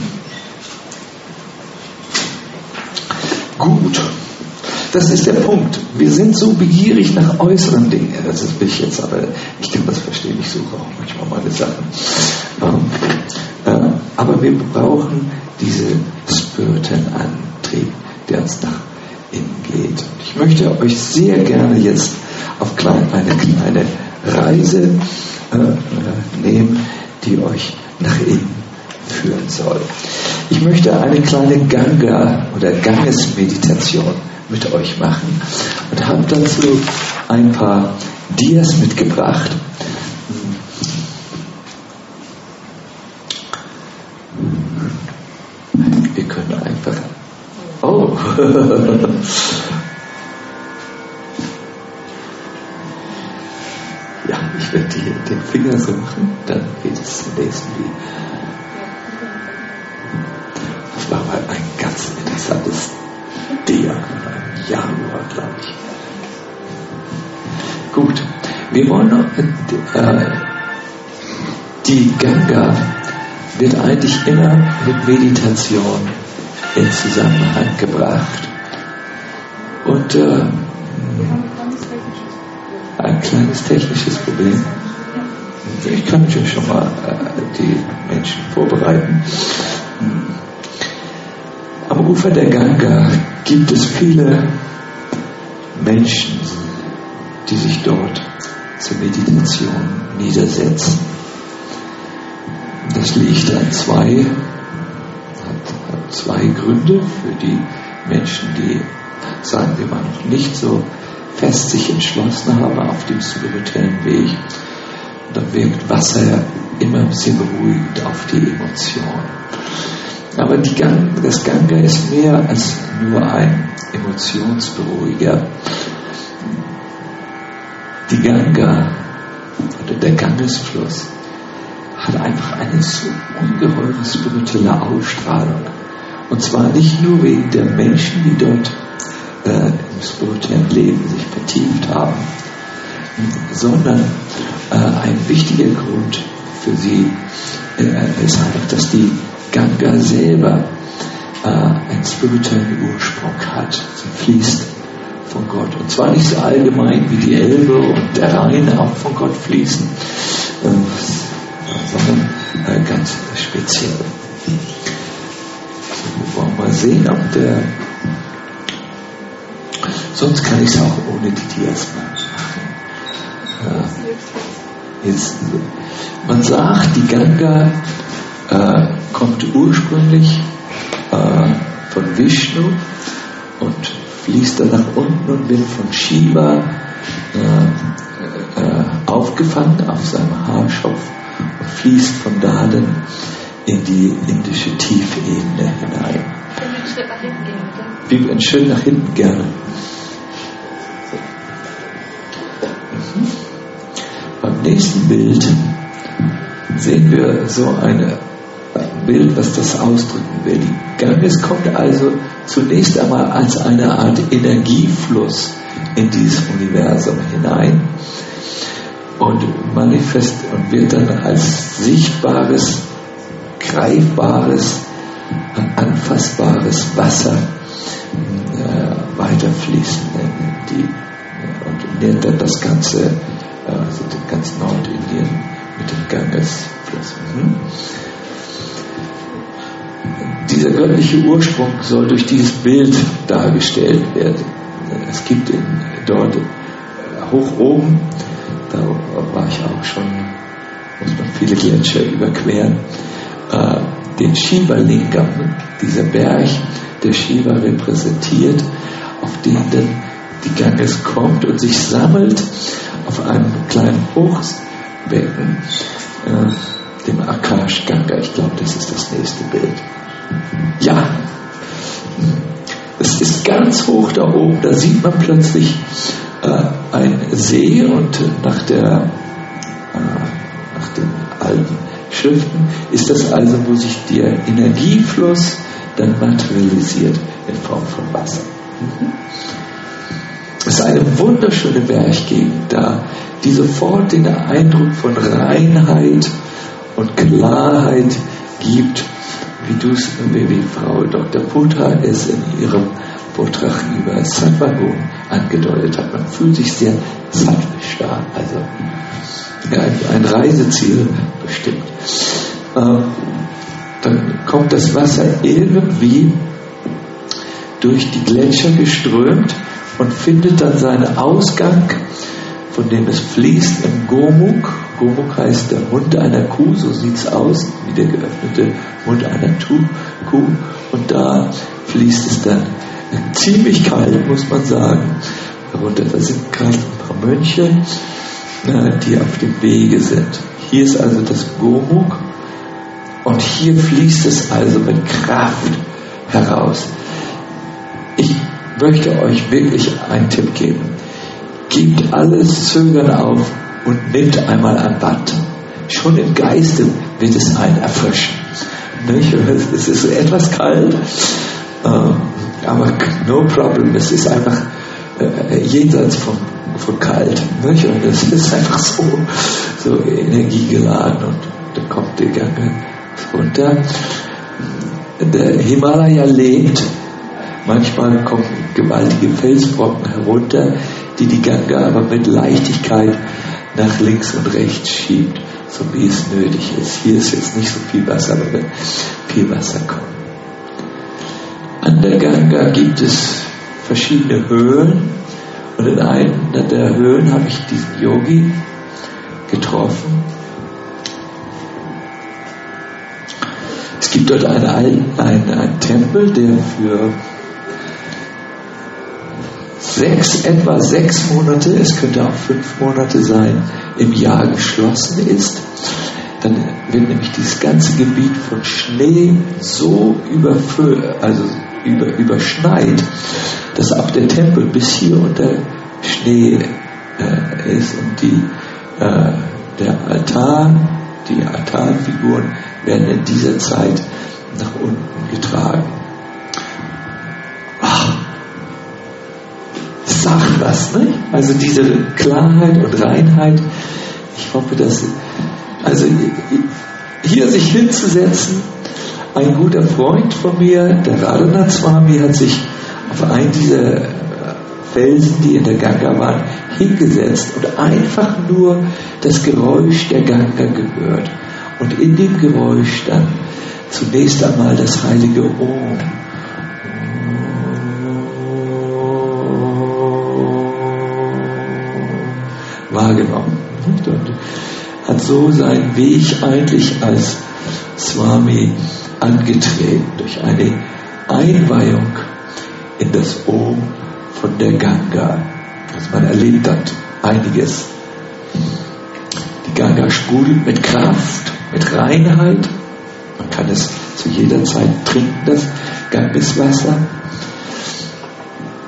Gut, das ist der Punkt. Wir sind so begierig nach äußeren Dingen. Das ist ich jetzt, aber ich kann das verstehen. Ich suche auch manchmal meine Sachen. Ähm, äh, aber wir brauchen diesen spirituellen Antrieb, der uns nach innen geht. Und ich möchte euch sehr gerne jetzt auf klein, eine kleine Reise äh, nehmen, die euch nach innen führen soll. Ich möchte eine kleine Ganga oder Gangesmeditation mit euch machen und habe dazu ein paar Dias mitgebracht. Wir können einfach... Oh! Ja, ich werde die, den Finger so machen, dann geht es zum nächsten Lied. Das war mal ein ganz interessantes Dia, ein Januar, glaube ich. Gut, wir wollen noch, äh, die Ganga wird eigentlich immer mit Meditation in Zusammenhang gebracht. Und äh, ein kleines technisches Problem. Ich kann natürlich schon mal äh, die Menschen vorbereiten. Am Ufer der Ganga gibt es viele Menschen, die sich dort zur Meditation niedersetzen. Das liegt an zwei, hat, hat zwei Gründe für die Menschen, die, sagen wir mal, noch nicht so fest sich entschlossen haben auf dem spirituellen Weg. Und dann wirkt Wasser immer sehr beruhigend auf die Emotionen. Aber die Gang, das Ganga ist mehr als nur ein Emotionsberuhiger. Die Ganga oder der Gangesfluss hat einfach eine so ungeheure spirituelle Ausstrahlung. Und zwar nicht nur wegen der Menschen, die dort äh, im spirituellen Leben sich vertieft haben, sondern äh, ein wichtiger Grund für sie äh, ist einfach, dass die Ganga selber äh, einen spirituellen Ursprung hat. Sie fließt von Gott. Und zwar nicht so allgemein wie die Elbe und der Rhein auch von Gott fließen, äh, sondern äh, ganz speziell. So, wir wollen mal sehen, ob der... Sonst kann ich es auch ohne die Dias machen. Äh, jetzt, man sagt, die Ganga äh, kommt ursprünglich äh, von Vishnu und fließt dann nach unten und wird von Shiva äh, äh, aufgefangen auf seinem Haarschopf und fließt von da dann in die indische Tiefebene hinein. Wir einen Schritt nach hinten gerne. Mhm. nächsten Bild sehen wir so eine, ein Bild, was das ausdrücken will. Die Ganges kommt also zunächst einmal als eine Art Energiefluss in dieses Universum hinein und manifest und wird dann als sichtbares, greifbares, anfassbares Wasser äh, weiterfließen in die, und nährt dann das ganze, äh, also den ganzen Nordindien mit dem Gangesfluss. Mhm. Dieser göttliche Ursprung soll durch dieses Bild dargestellt werden. Es gibt in, dort hoch oben, da war ich auch schon, muss man viele Gletscher überqueren, äh, den Shiva-Lingam, dieser Berg, der Shiva repräsentiert, auf den dann die Ganges kommt und sich sammelt auf einem kleinen Hochbecken, äh, dem Akash Ganga. Ich glaube, das ist das nächste Bild. Ja, es ist ganz hoch da oben, da sieht man plötzlich äh, einen See und nach, der, äh, nach den alten Schriften ist das also, wo sich der Energiefluss dann materialisiert in Form von Wasser. Mhm. Es ist eine wunderschöne Berggegend da, die sofort den Eindruck von Reinheit und Klarheit gibt, wie du es, wie, wie Frau Doktor Putra es in ihrem Vortrag über Sattva-Gun angedeutet hat. Man fühlt sich sehr sattwisch da, also ein, ein Reiseziel bestimmt. Ähm, dann kommt das Wasser irgendwie durch die Gletscher geströmt und findet dann seinen Ausgang, von dem es fließt, im Gomuk. Gomuk heißt der Mund einer Kuh, so sieht es aus, wie der geöffnete Mund einer Kuh. Und da fließt es dann ziemlich kalt, muss man sagen. Darunter da sind gerade ein paar Mönche, die auf dem Wege sind. Hier ist also das Gomuk und hier fließt es also mit Kraft heraus. Ich möchte euch wirklich einen Tipp geben. Gebt alles Zögern auf und nehmt einmal an Bad. Schon im Geiste wird es einen erfrischen. Es ist etwas kalt, aber no problem. Es ist einfach jenseits von, von kalt. Und es ist einfach so, so energiegeladen und da kommt der Gange runter. Der Himalaya lebt. Manchmal kommen gewaltige Felsbrocken herunter, die die Ganga aber mit Leichtigkeit nach links und rechts schiebt, so wie es nötig ist. Hier ist jetzt nicht so viel Wasser, aber wenn viel Wasser kommt. An der Ganga gibt es verschiedene Höhlen und in einer der Höhlen habe ich diesen Yogi getroffen. Es gibt dort einen, einen, einen Tempel, der für sechs, etwa sechs Monate, es könnte auch fünf Monate sein, im Jahr geschlossen ist. Dann wird nämlich dieses ganze Gebiet von Schnee so überfüllt, also über, überschneit, dass auch der Tempel bis hier unter Schnee äh, ist und die, äh, der Altar, die Altarfiguren werden in dieser Zeit nach unten getragen. Ach, sagt was, ne? Also diese Klarheit und Reinheit. Ich hoffe, dass also hier sich hinzusetzen, ein guter Freund von mir, der Radhanath Swami, hat sich auf einen dieser Felsen, die in der Ganga waren, hingesetzt und einfach nur das Geräusch der Ganga gehört. Und in dem Geräusch dann zunächst einmal das heilige Om. Wahrgenommen. Und hat so seinen Weg eigentlich als Swami angetreten durch eine Einweihung in das Om von der Ganga. Also man erlebt hat einiges. Die Ganga sprudelt mit Kraft, mit Reinheit. Man kann es zu jeder Zeit trinken, das Gangeswasser.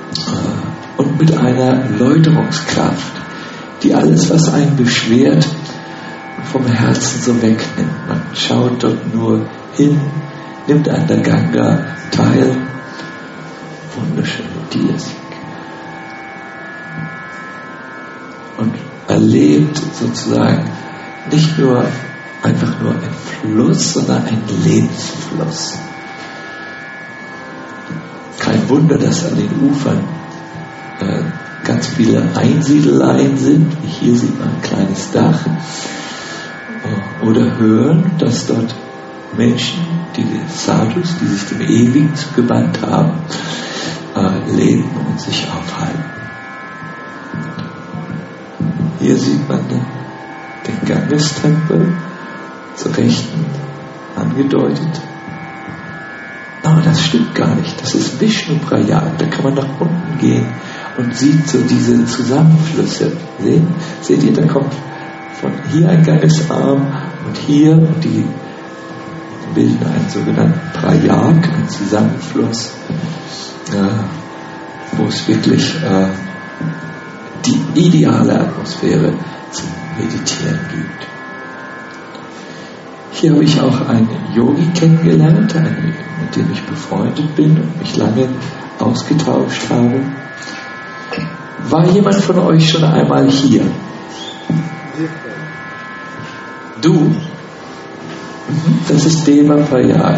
Und mit einer Läuterungskraft, die alles, was einen beschwert, vom Herzen so wegnimmt. Man schaut dort nur hin, nimmt an der Ganga teil. Wunderschöne Diasik. Und erlebt sozusagen nicht nur einfach nur ein Fluss, sondern ein Lebensfluss. Kein Wunder, dass an den Ufern äh, ganz viele Einsiedeleien sind. Hier sieht man ein kleines Dach. Oder hören, dass dort Menschen, die Sadhus, die sich dem Ewigen zugewandt haben, äh, leben und sich aufhalten. Hier sieht man den, den Ganges-Tempel zur Rechten angedeutet. Aber das stimmt gar nicht. Das ist Vishnu Prayag. Da kann man nach unten gehen und sieht so diese Zusammenflüsse. Sehen? Seht ihr, da kommt von hier ein Gangesarm und hier, und die bilden einen sogenannten Prayag, einen Zusammenfluss, äh, wo es wirklich äh, die ideale Atmosphäre zum Meditieren gibt. Hier habe ich auch einen Yogi kennengelernt, einen, mit dem ich befreundet bin und mich lange ausgetauscht habe. War jemand von euch schon einmal hier? Du? Das ist Deva Prayag.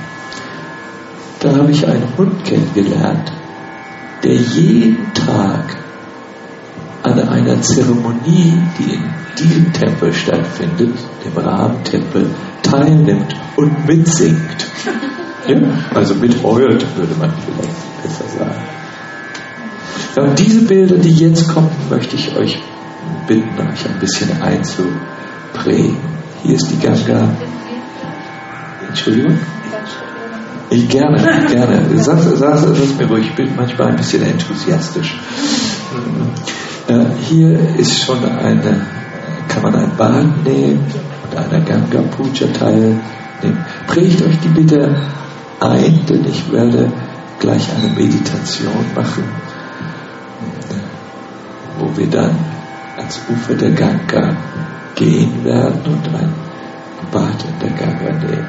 Da habe ich einen Hund kennengelernt, der jeden Tag an einer Zeremonie, die in diesem Tempel stattfindet, dem Ram-Tempel, teilnimmt und mitsingt. Ja? Also mitheuert, würde man vielleicht besser sagen. Ja, und diese Bilder, die jetzt kommen, möchte ich euch bitten, euch ein bisschen einzuprägen. Hier ist die Ganga. Entschuldigung? Ich gerne, gerne. Sag, sag, sag mir ruhig, ich bin manchmal ein bisschen enthusiastisch. Äh, hier ist schon eine, kann man ein Bad nehmen und an der Ganga Puja teilnehmen. Prägt euch die bitte ein, denn ich werde gleich eine Meditation machen, wo wir dann ans Ufer der Ganga gehen werden und ein Bad in der Ganga nehmen.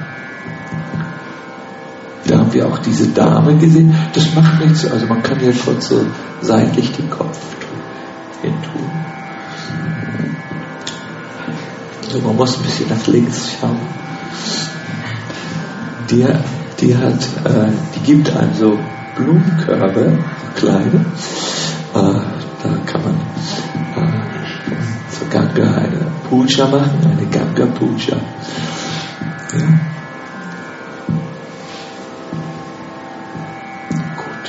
Da haben wir auch diese Dame gesehen. Das macht nichts, also man kann hier kurz so seitlich den Kopf hin tun. Also man muss ein bisschen nach links schauen. Die, die hat, äh, die gibt einem so Blumenkörbe, so kleine. Äh, da kann man äh, zur Ganga eine Puja machen, eine Ganga Puja. Ja. Gut.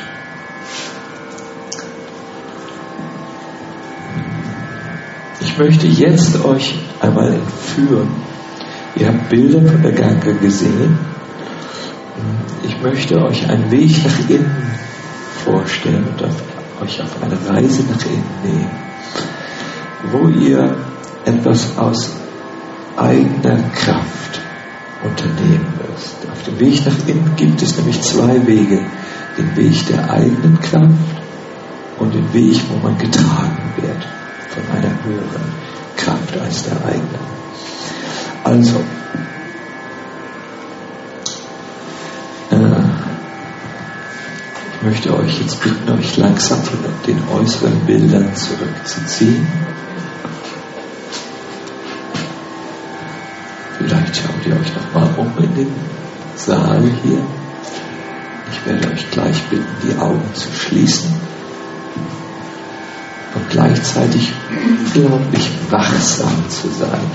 Ich möchte jetzt euch einmal entführen. Ihr habt Bilder von der Ganga gesehen. Ich möchte euch einen Weg nach innen vorstellen und auf, euch auf eine Reise nach innen nehmen, wo ihr etwas aus eigener Kraft unternehmen müsst. Auf dem Weg nach innen gibt es nämlich zwei Wege. Den Weg der eigenen Kraft und den Weg, wo man getragen wird von einer höheren Kraft als der eigenen. Also, äh, ich möchte euch jetzt bitten, euch langsam von den äußeren Bildern zurückzuziehen. Vielleicht schaut ihr euch nochmal um in den Saal hier. Ich werde euch gleich bitten, die Augen zu schließen und gleichzeitig unglaublich wachsam zu sein.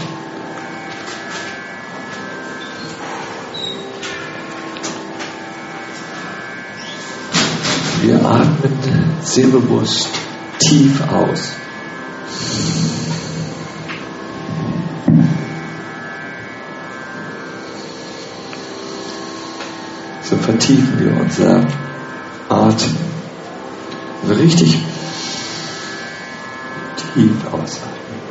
Wir atmen sehr bewusst tief aus. So vertiefen wir unser Atmen. So richtig tief ausatmen.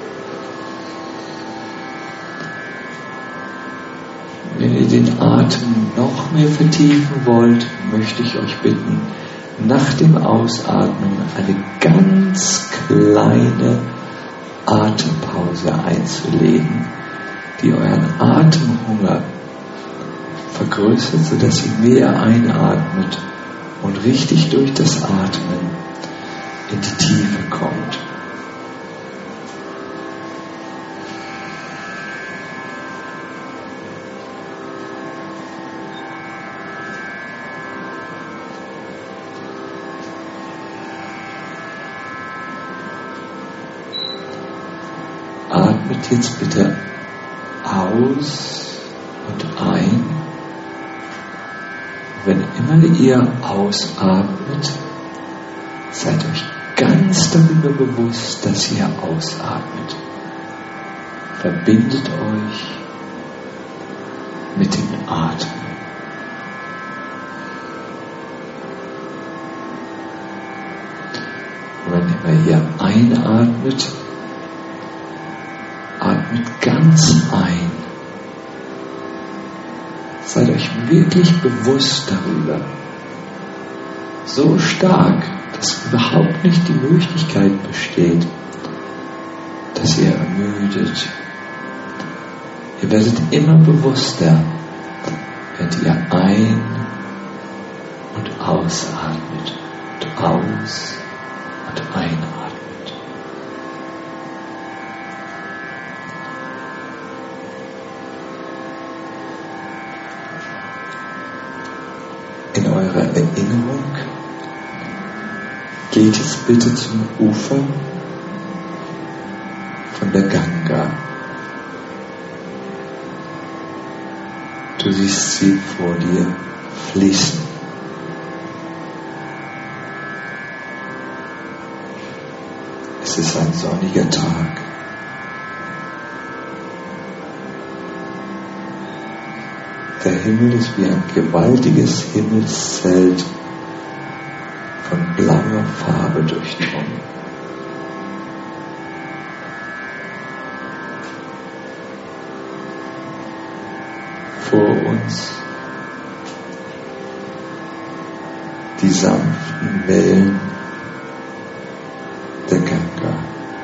Wenn ihr den Atem noch mehr vertiefen wollt, möchte ich euch bitten, nach dem Ausatmen eine ganz kleine Atempause einzulegen, die euren Atemhunger vergrößert, sodass ihr mehr einatmet und richtig durch das Atmen in die Tiefe kommt. Atmet jetzt bitte aus und ein. Wenn immer ihr ausatmet, seid euch ganz darüber bewusst, dass ihr ausatmet. Verbindet euch mit dem Atem. Und wenn immer ihr einatmet, atmet ganz ein. Seid euch wirklich bewusst darüber. So stark, dass überhaupt nicht die Möglichkeit besteht, dass ihr ermüdet. Ihr werdet immer bewusster, während ihr ein- und ausatmet und aus- und einatmet. In eurer Erinnerung geht es bitte zum Ufer von der Ganga. Du siehst sie vor dir fließen. Es ist ein sonniger Tag. Der Himmel ist wie ein gewaltiges Himmelszelt von blauer Farbe durchdrungen. Vor uns die sanften Wellen der Ganga.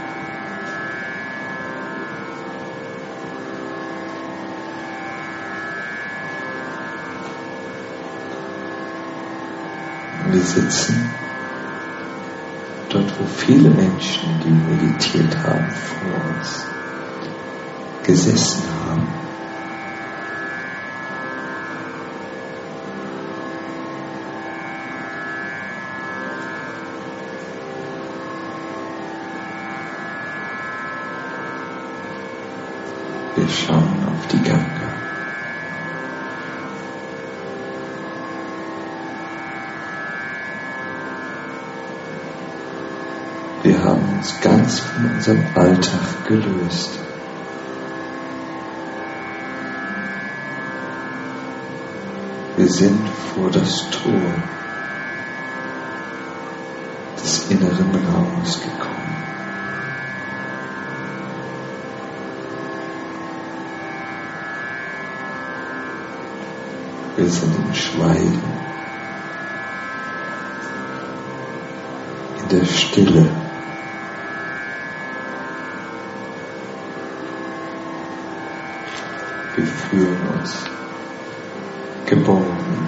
Wir sitzen dort, wo viele Menschen, die meditiert haben, vor uns gesessen haben. Wir schauen auf die Ganga. Wir haben uns ganz von unserem Alltag gelöst. Wir sind vor das Tor des inneren Raumes gekommen. Wir sind im Schweigen, in der Stille. Wir fühlen uns geborgen.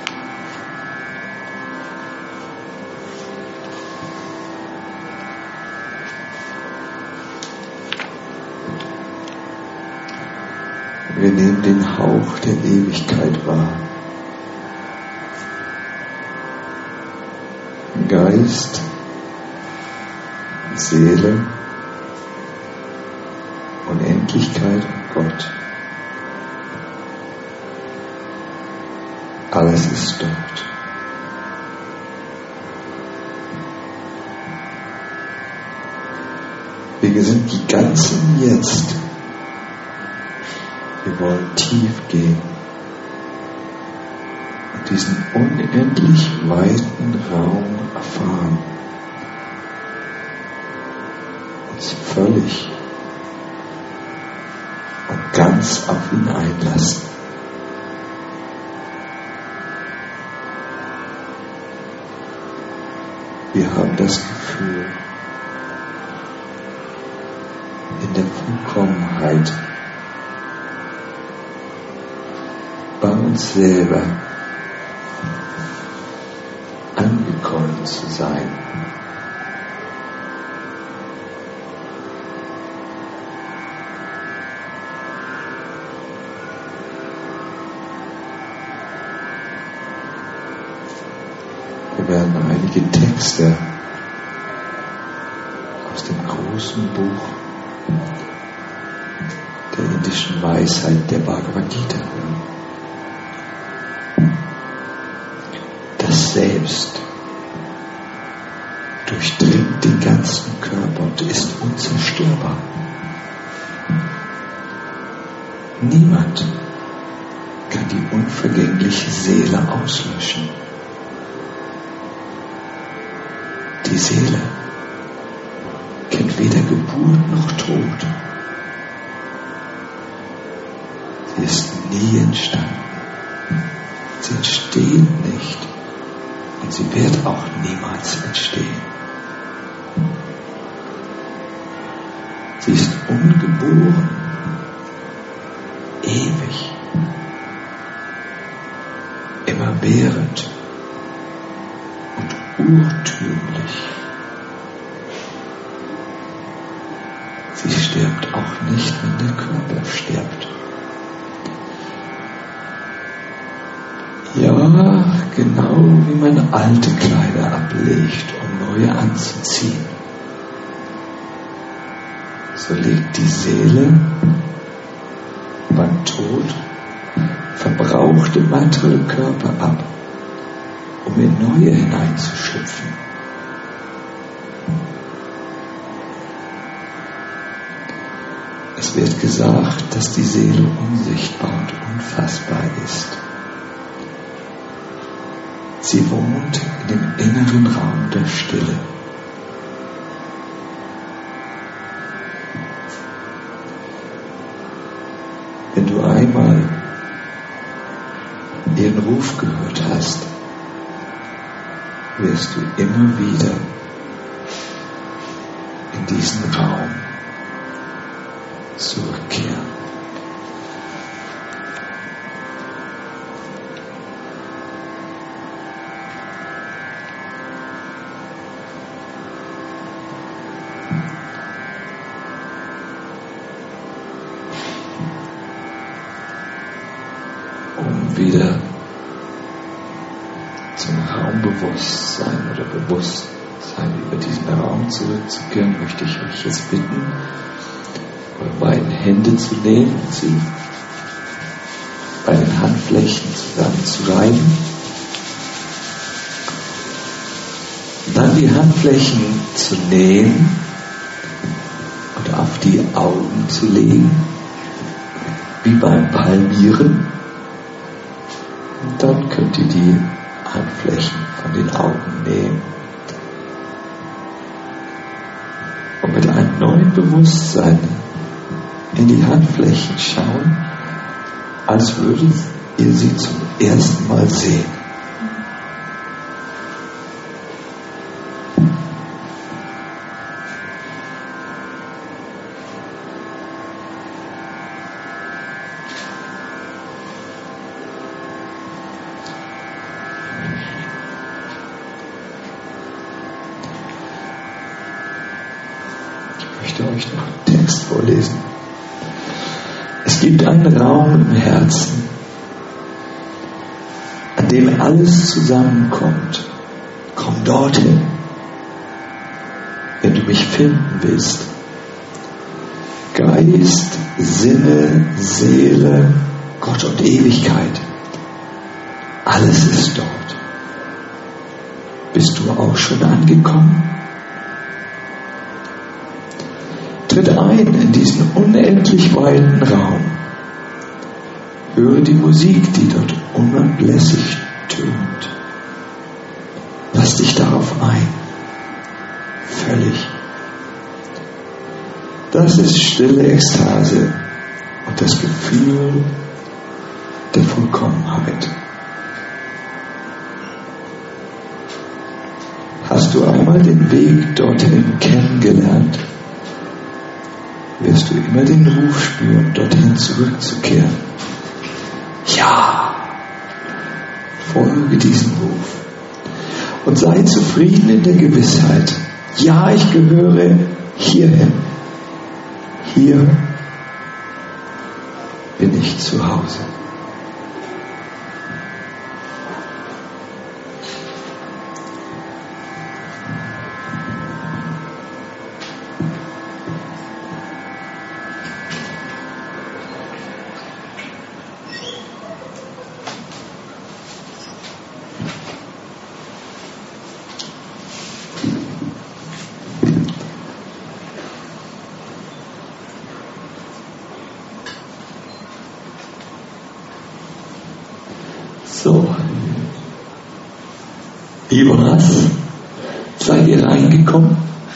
Wir nehmen den Hauch der Ewigkeit wahr. Geist, Seele, Unendlichkeit und Gott. Alles ist dort. Wir sind die ganzen Jetzt. Wir wollen tief gehen und diesen unendlich weiten Raum erfahren. Uns völlig und ganz auf ihn einlassen. Wir haben das Gefühl, in der Vollkommenheit uns selber angekommen zu sein. Wir werden einige Texte aus dem großen Buch der indischen Weisheit der Bhagavad Gita hören. Das Selbst durchdringt den ganzen Körper und ist unzerstörbar. Niemand kann die unvergängliche Seele auslöschen. Die Seele kennt weder Geburt noch Tod. Sie ist nie entstanden. Sie entsteht nicht und sie wird auch niemals entstehen. Sie ist ungeboren, ewig, immerwährend und urtümlich. Sie stirbt auch nicht, wenn der Körper stirbt. Ja, genau wie man alte Kleider ablegt, um neue anzuziehen. So legt die Seele beim Tod verbrauchte materielle Körper ab, um in neue hineinzuschlüpfen. Es wird gesagt, dass die Seele unsichtbar und unfassbar ist. Sie wohnt in dem inneren Raum der Stille. Wenn du einmal ihren Ruf gehört hast, wirst du immer wieder in diesen Raum zurückkehren. Um wieder zum Raumbewusstsein oder Bewusstsein über diesen Raum zurückzukehren, möchte ich euch jetzt bitten, eure beiden Hände zu nehmen und sie bei den Handflächen zusammenzureiben. Und dann die Handflächen zu nehmen und auf die Augen zu legen, wie beim Palmieren. Und dann könnt ihr die Handflächen von den Augen nehmen. Und mit einem neuen Bewusstsein in die Handflächen schauen, als würdet ihr sie zum ersten Mal sehen. Ich möchte euch noch einen Text vorlesen. Es gibt einen Raum im Herzen, an dem alles zusammenkommt. Komm dorthin, wenn du mich finden willst. Geist, Sinne, Seele, Gott und Ewigkeit. Alles ist dort. Bist du auch schon angekommen? Tritt ein in diesen unendlich weiten Raum. Höre die Musik, die dort unablässig tönt. Lass dich darauf ein. Völlig. Das ist stille Ekstase und das Gefühl der Vollkommenheit. Hast du einmal den Weg dorthin kennengelernt, wirst du immer den Ruf spüren, dorthin zurückzukehren. Ja, folge diesem Ruf und sei zufrieden in der Gewissheit, ja, ich gehöre hierhin. Hier bin ich zu Hause. So, Jonas, seid ihr reingekommen?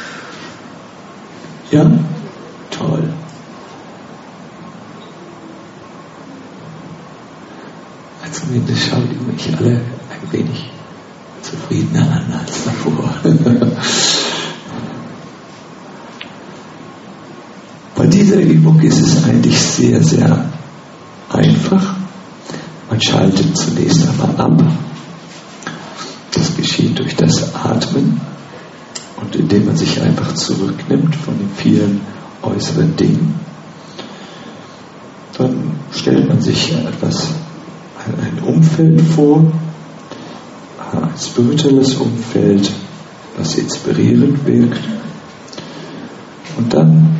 Ja? Toll. Zumindest schauen die mich alle ein wenig zufriedener an als davor. Bei dieser Übung ist es eigentlich sehr, sehr einfach. Man schaltet zunächst einmal ab. Das geschieht durch das Atmen und indem man sich einfach zurücknimmt von den vielen äußeren Dingen. Dann stellt man sich etwas, ein Umfeld vor, ein spirituelles Umfeld, das inspirierend wirkt. Und dann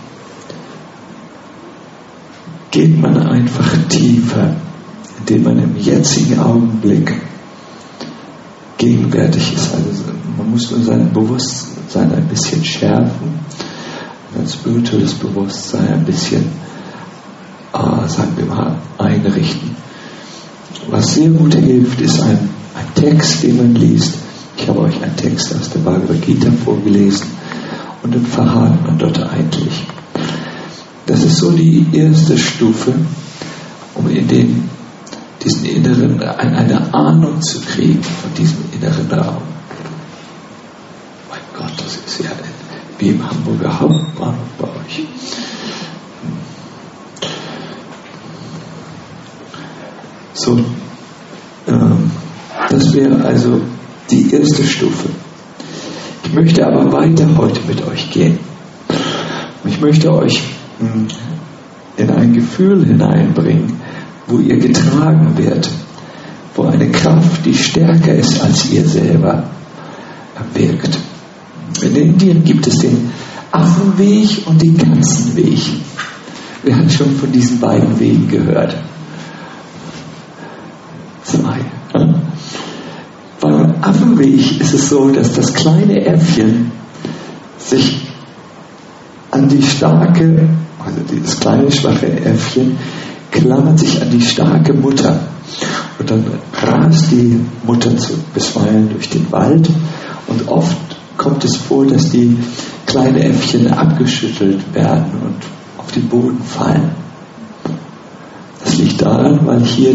geht man einfach tiefer, indem man im jetzigen Augenblick gegenwärtig ist. Also man muss nur sein Bewusstsein ein bisschen schärfen, sein spirituelles Bewusstsein ein bisschen, äh, sagen wir mal, einrichten. Was sehr gut hilft, ist ein, ein Text, den man liest. Ich habe euch einen Text aus der Bhagavad Gita vorgelesen und dann verharrt man dort eigentlich. Das ist so die erste Stufe, um in den diesen inneren, eine Ahnung zu kriegen von diesem inneren Raum. Mein Gott, das ist ja wie im Hamburger Hauptbahnhof bei euch. So, ähm, das wäre also die erste Stufe. Ich möchte aber weiter heute mit euch gehen. Ich möchte euch mh, in ein Gefühl hineinbringen, wo ihr getragen werdet, wo eine Kraft, die stärker ist als ihr selber, wirkt. In Indien gibt es den Affenweg und den Katzenweg. Wer hat schon von diesen beiden Wegen gehört? Zwei. Beim Affenweg ist es so, dass das kleine Äffchen sich an die starke, also dieses kleine schwache Äffchen, klammert sich an die starke Mutter und dann rast die Mutter zu, bisweilen durch den Wald und oft kommt es vor, dass die kleinen Äffchen abgeschüttelt werden und auf den Boden fallen. Das liegt daran, weil hier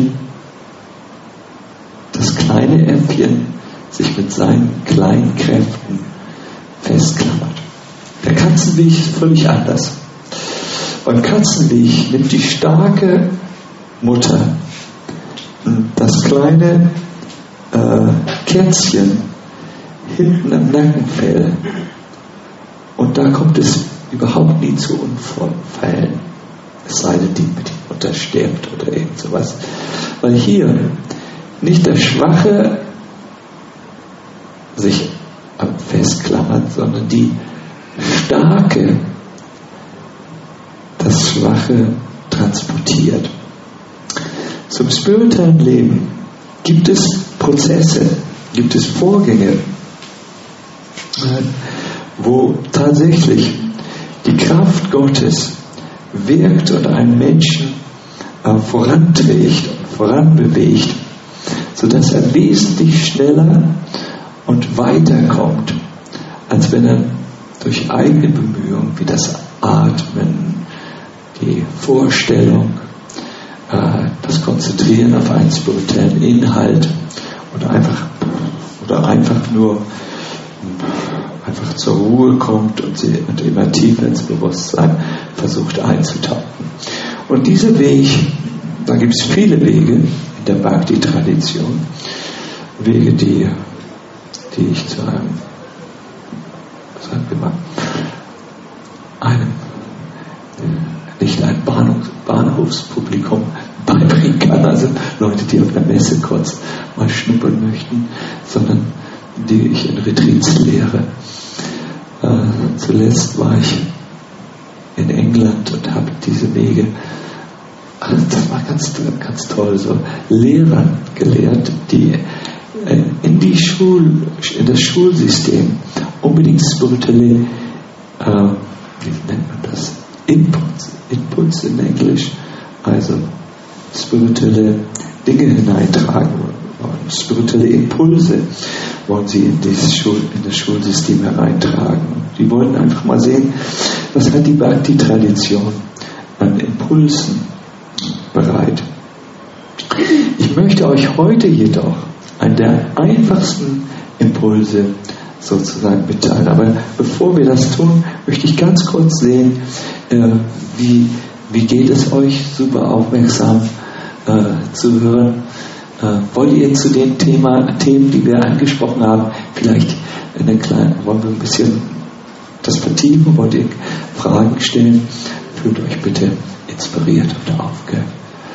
das kleine Äffchen sich mit seinen kleinen Kräften festklammert. Der Katzenweg ist völlig anders. Beim Katzenweg nimmt die starke Mutter das kleine äh, Kätzchen hinten am Nackenfell und da kommt es überhaupt nie zu Unfällen, es sei denn, die Mutter stirbt oder irgend sowas. Weil hier nicht der Schwache sich festklammert, sondern die Starke das Schwache transportiert. Zum spirituellen Leben gibt es Prozesse, gibt es Vorgänge, wo tatsächlich die Kraft Gottes wirkt und einen Menschen äh, voranträgt und voranbewegt, sodass er wesentlich schneller und weiterkommt, als wenn er durch eigene Bemühungen wie das Atmen, die Vorstellung, äh, das Konzentrieren auf einen spirituellen Inhalt oder einfach, oder einfach nur einfach zur Ruhe kommt und, sie, und immer tiefer ins Bewusstsein versucht einzutauchen. Und dieser Weg, da gibt es viele Wege, in der Bhakti-Tradition. Wege, die, die ich zu einem, sagen wir mal, einem, nicht ein Bahnhof, Bahnhofspublikum beibringen kann, also Leute, die auf der Messe kurz mal schnuppern möchten, sondern die ich in Retreats lehre. Äh, zuletzt war ich in England und habe diese Wege, ach, das war ganz, ganz toll, so Lehrern gelehrt, die äh, in die Schul, in das Schulsystem unbedingt spirituelle, äh, wie nennt man das? Inputs, Inputs in Englisch, also spirituelle Dinge hineintragen wollen, spirituelle Impulse wollen sie in, dieses Schul, in das Schulsystem hereintragen. Die wollen einfach mal sehen, was hat die Bhakti-Tradition an Impulsen bereit. Ich möchte euch heute jedoch einen der einfachsten Impulse sozusagen mitteilen. Aber bevor wir das tun, möchte ich ganz kurz sehen, äh, wie, wie geht es euch, super aufmerksam äh, zu hören. Äh, wollt ihr zu den Thema, Themen, die wir angesprochen haben, vielleicht eine kleine, wollen wir ein bisschen das vertiefen, wollt ihr Fragen stellen? Fühlt euch bitte inspiriert und aufgefordert.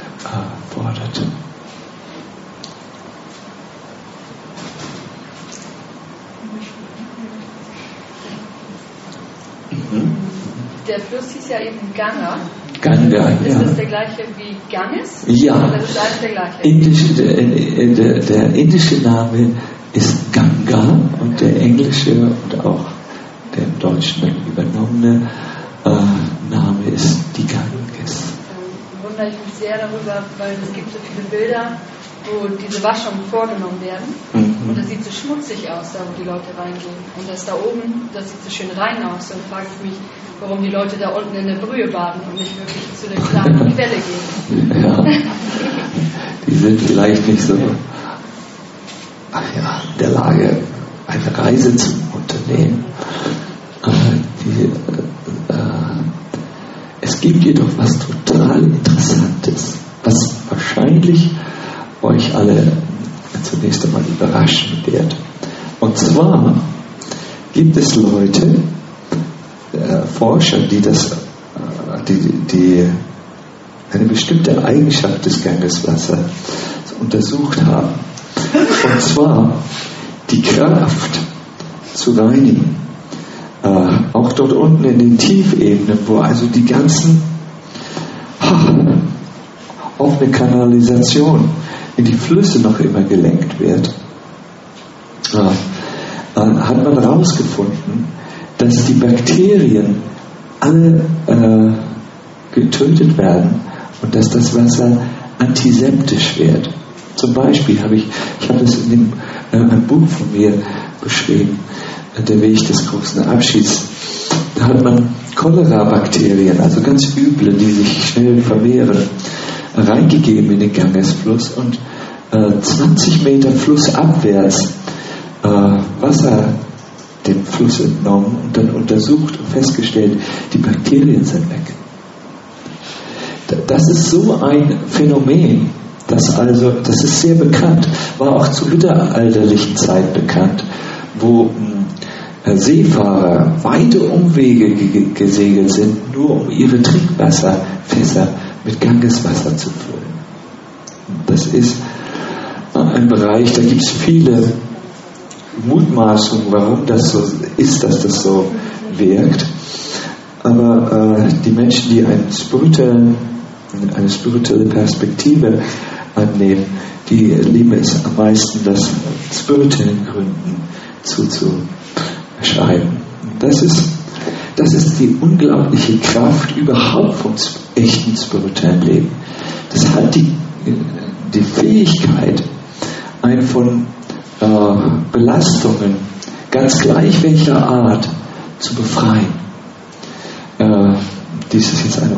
Der Fluss hieß ja eben Ganga. Ganga, ist ja. das der gleiche wie Ganges? Ja. Das ist alles der gleiche. Indisch, der, der, der indische Name ist Ganga und der englische und auch der im Deutschen dann übernommene äh, Name ist die Ganges. Dann wundere ich mich sehr darüber, weil es gibt so viele Bilder, wo diese Waschungen vorgenommen werden. Mhm. Und das sieht so schmutzig aus, da wo die Leute reingehen. Und das da oben, das sieht so schön rein aus. Und frage ich mich, warum die Leute da unten in der Brühe baden und nicht wirklich zu der klaren Quelle gehen. Ja, die sind vielleicht nicht so, ach ja, in der Lage, eine Reise zu unternehmen. Äh, die, äh, es gibt jedoch was total Interessantes, was wahrscheinlich euch alle zunächst einmal überraschen wird. Und zwar gibt es Leute, äh, Forscher, die das, äh, die, die eine bestimmte Eigenschaft des Gangeswassers untersucht haben. Und zwar die Kraft zu reinigen. Äh, auch dort unten in den Tiefebenen, wo also die ganzen ha, auf eine Kanalisation in die Flüsse noch immer gelenkt wird, äh, äh, hat man herausgefunden, dass die Bakterien alle äh, getötet werden und dass das Wasser antiseptisch wird. Zum Beispiel habe ich, ich habe das in dem äh, ein Buch von mir beschrieben, äh, Der Weg des großen Abschieds. Da hat man Cholera-Bakterien, also ganz üble, die sich schnell vermehren, reingegeben in den Gangesfluss und äh, zwanzig Meter flussabwärts äh, Wasser dem Fluss entnommen und dann untersucht und festgestellt, die Bakterien sind weg. Das ist so ein Phänomen, das also, das ist sehr bekannt, war auch zu mittelalterlichen Zeit bekannt, wo äh, Seefahrer weite Umwege ge- gesegelt sind, nur um ihre Trinkwasserfässer mit Gangeswasser zu füllen. Das ist ein Bereich, da gibt es viele Mutmaßungen, warum das so ist, dass das so wirkt. Aber äh, die Menschen, die einen spirituellen, eine spirituelle Perspektive annehmen, die lieben es am meisten, das spirituellen Gründen zuzuschreiben. Das ist, das ist die unglaubliche Kraft überhaupt vom echten spirituellen Leben. Das hat die, die Fähigkeit, einen von äh, Belastungen, ganz gleich welcher Art, zu befreien. Äh, dies ist jetzt eine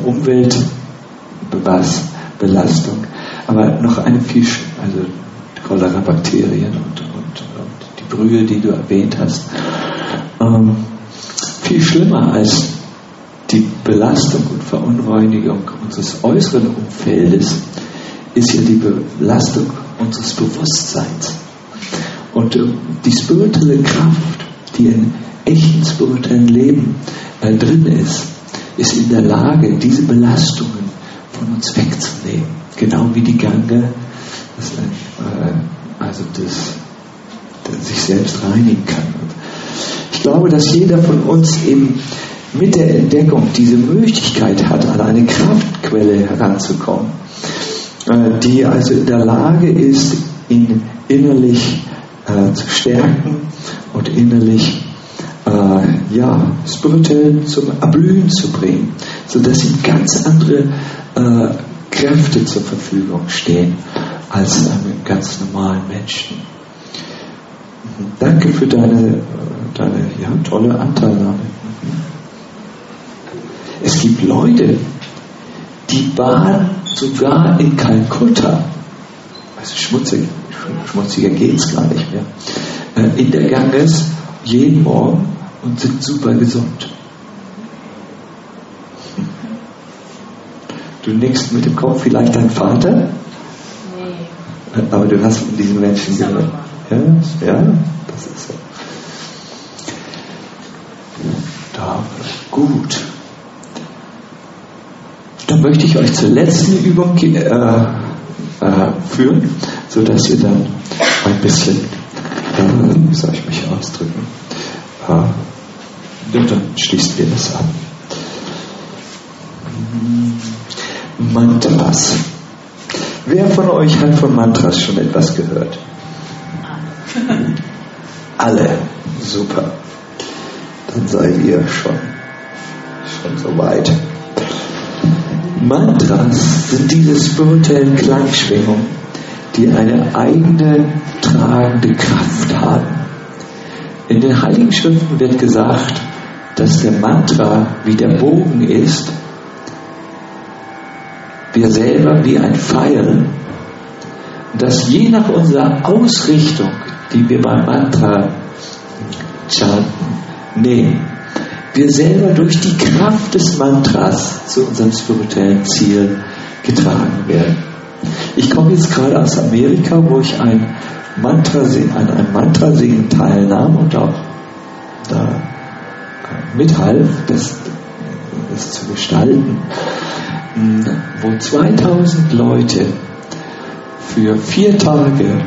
Umweltbelastung, aber noch eine viel, also Cholera-Bakterien und, und, und die Brühe, die du erwähnt hast, ähm, viel schlimmer als die Belastung und Verunreinigung unseres äußeren Umfeldes ist ja die Belastung unseres Bewusstseins. Und äh, die spirituelle Kraft, die in echten spirituellen Leben äh, drin ist, ist in der Lage, diese Belastungen von uns wegzunehmen. Genau wie die Gange, das, äh, also das, das sich selbst reinigen kann. Und ich glaube, dass jeder von uns eben mit der Entdeckung diese Möglichkeit hat, an eine Kraftquelle heranzukommen, äh, die also in der Lage ist, ihn innerlich äh, zu stärken und innerlich äh, ja, spirituell zum Erblühen zu bringen, sodass ihm ganz andere äh, Kräfte zur Verfügung stehen als einem ganz normalen Menschen. Danke für deine, deine ja, tolle Anteilnahme. Es gibt Leute, die baden sogar in Kalkutta, also schmutzig, schmutziger geht es gar nicht mehr, äh, in der Ganges jeden Morgen und sind super gesund. Du nickst mit dem Kopf, vielleicht dein Vater? Nee. Aber du hast von diesen Menschen gehört. Ja, ja, das ist so. Da, gut. Dann möchte ich euch zur letzten Übung äh, äh, führen, sodass ihr dann ein bisschen, äh, wie soll ich mich ausdrücken, äh, ja, dann schließen wir das ab. Mantras. Wer von euch hat von Mantras schon etwas gehört? Alle. Super. Dann seid ihr schon, schon so weit. Mantras sind diese spirituellen Klangschwingungen, die eine eigene tragende Kraft haben. In den Heiligen Schriften wird gesagt, dass der Mantra wie der Bogen ist, wir selber wie ein Pfeil, dass je nach unserer Ausrichtung, die wir beim Mantra chanten, nehmen, wir selber durch die Kraft des Mantras zu unserem spirituellen Ziel getragen werden. Ich komme jetzt gerade aus Amerika, wo ich ein Mantra an einem Mantra-Singen teilnahm und auch da mithalf, das, das zu gestalten, wo zweitausend Leute für vier Tage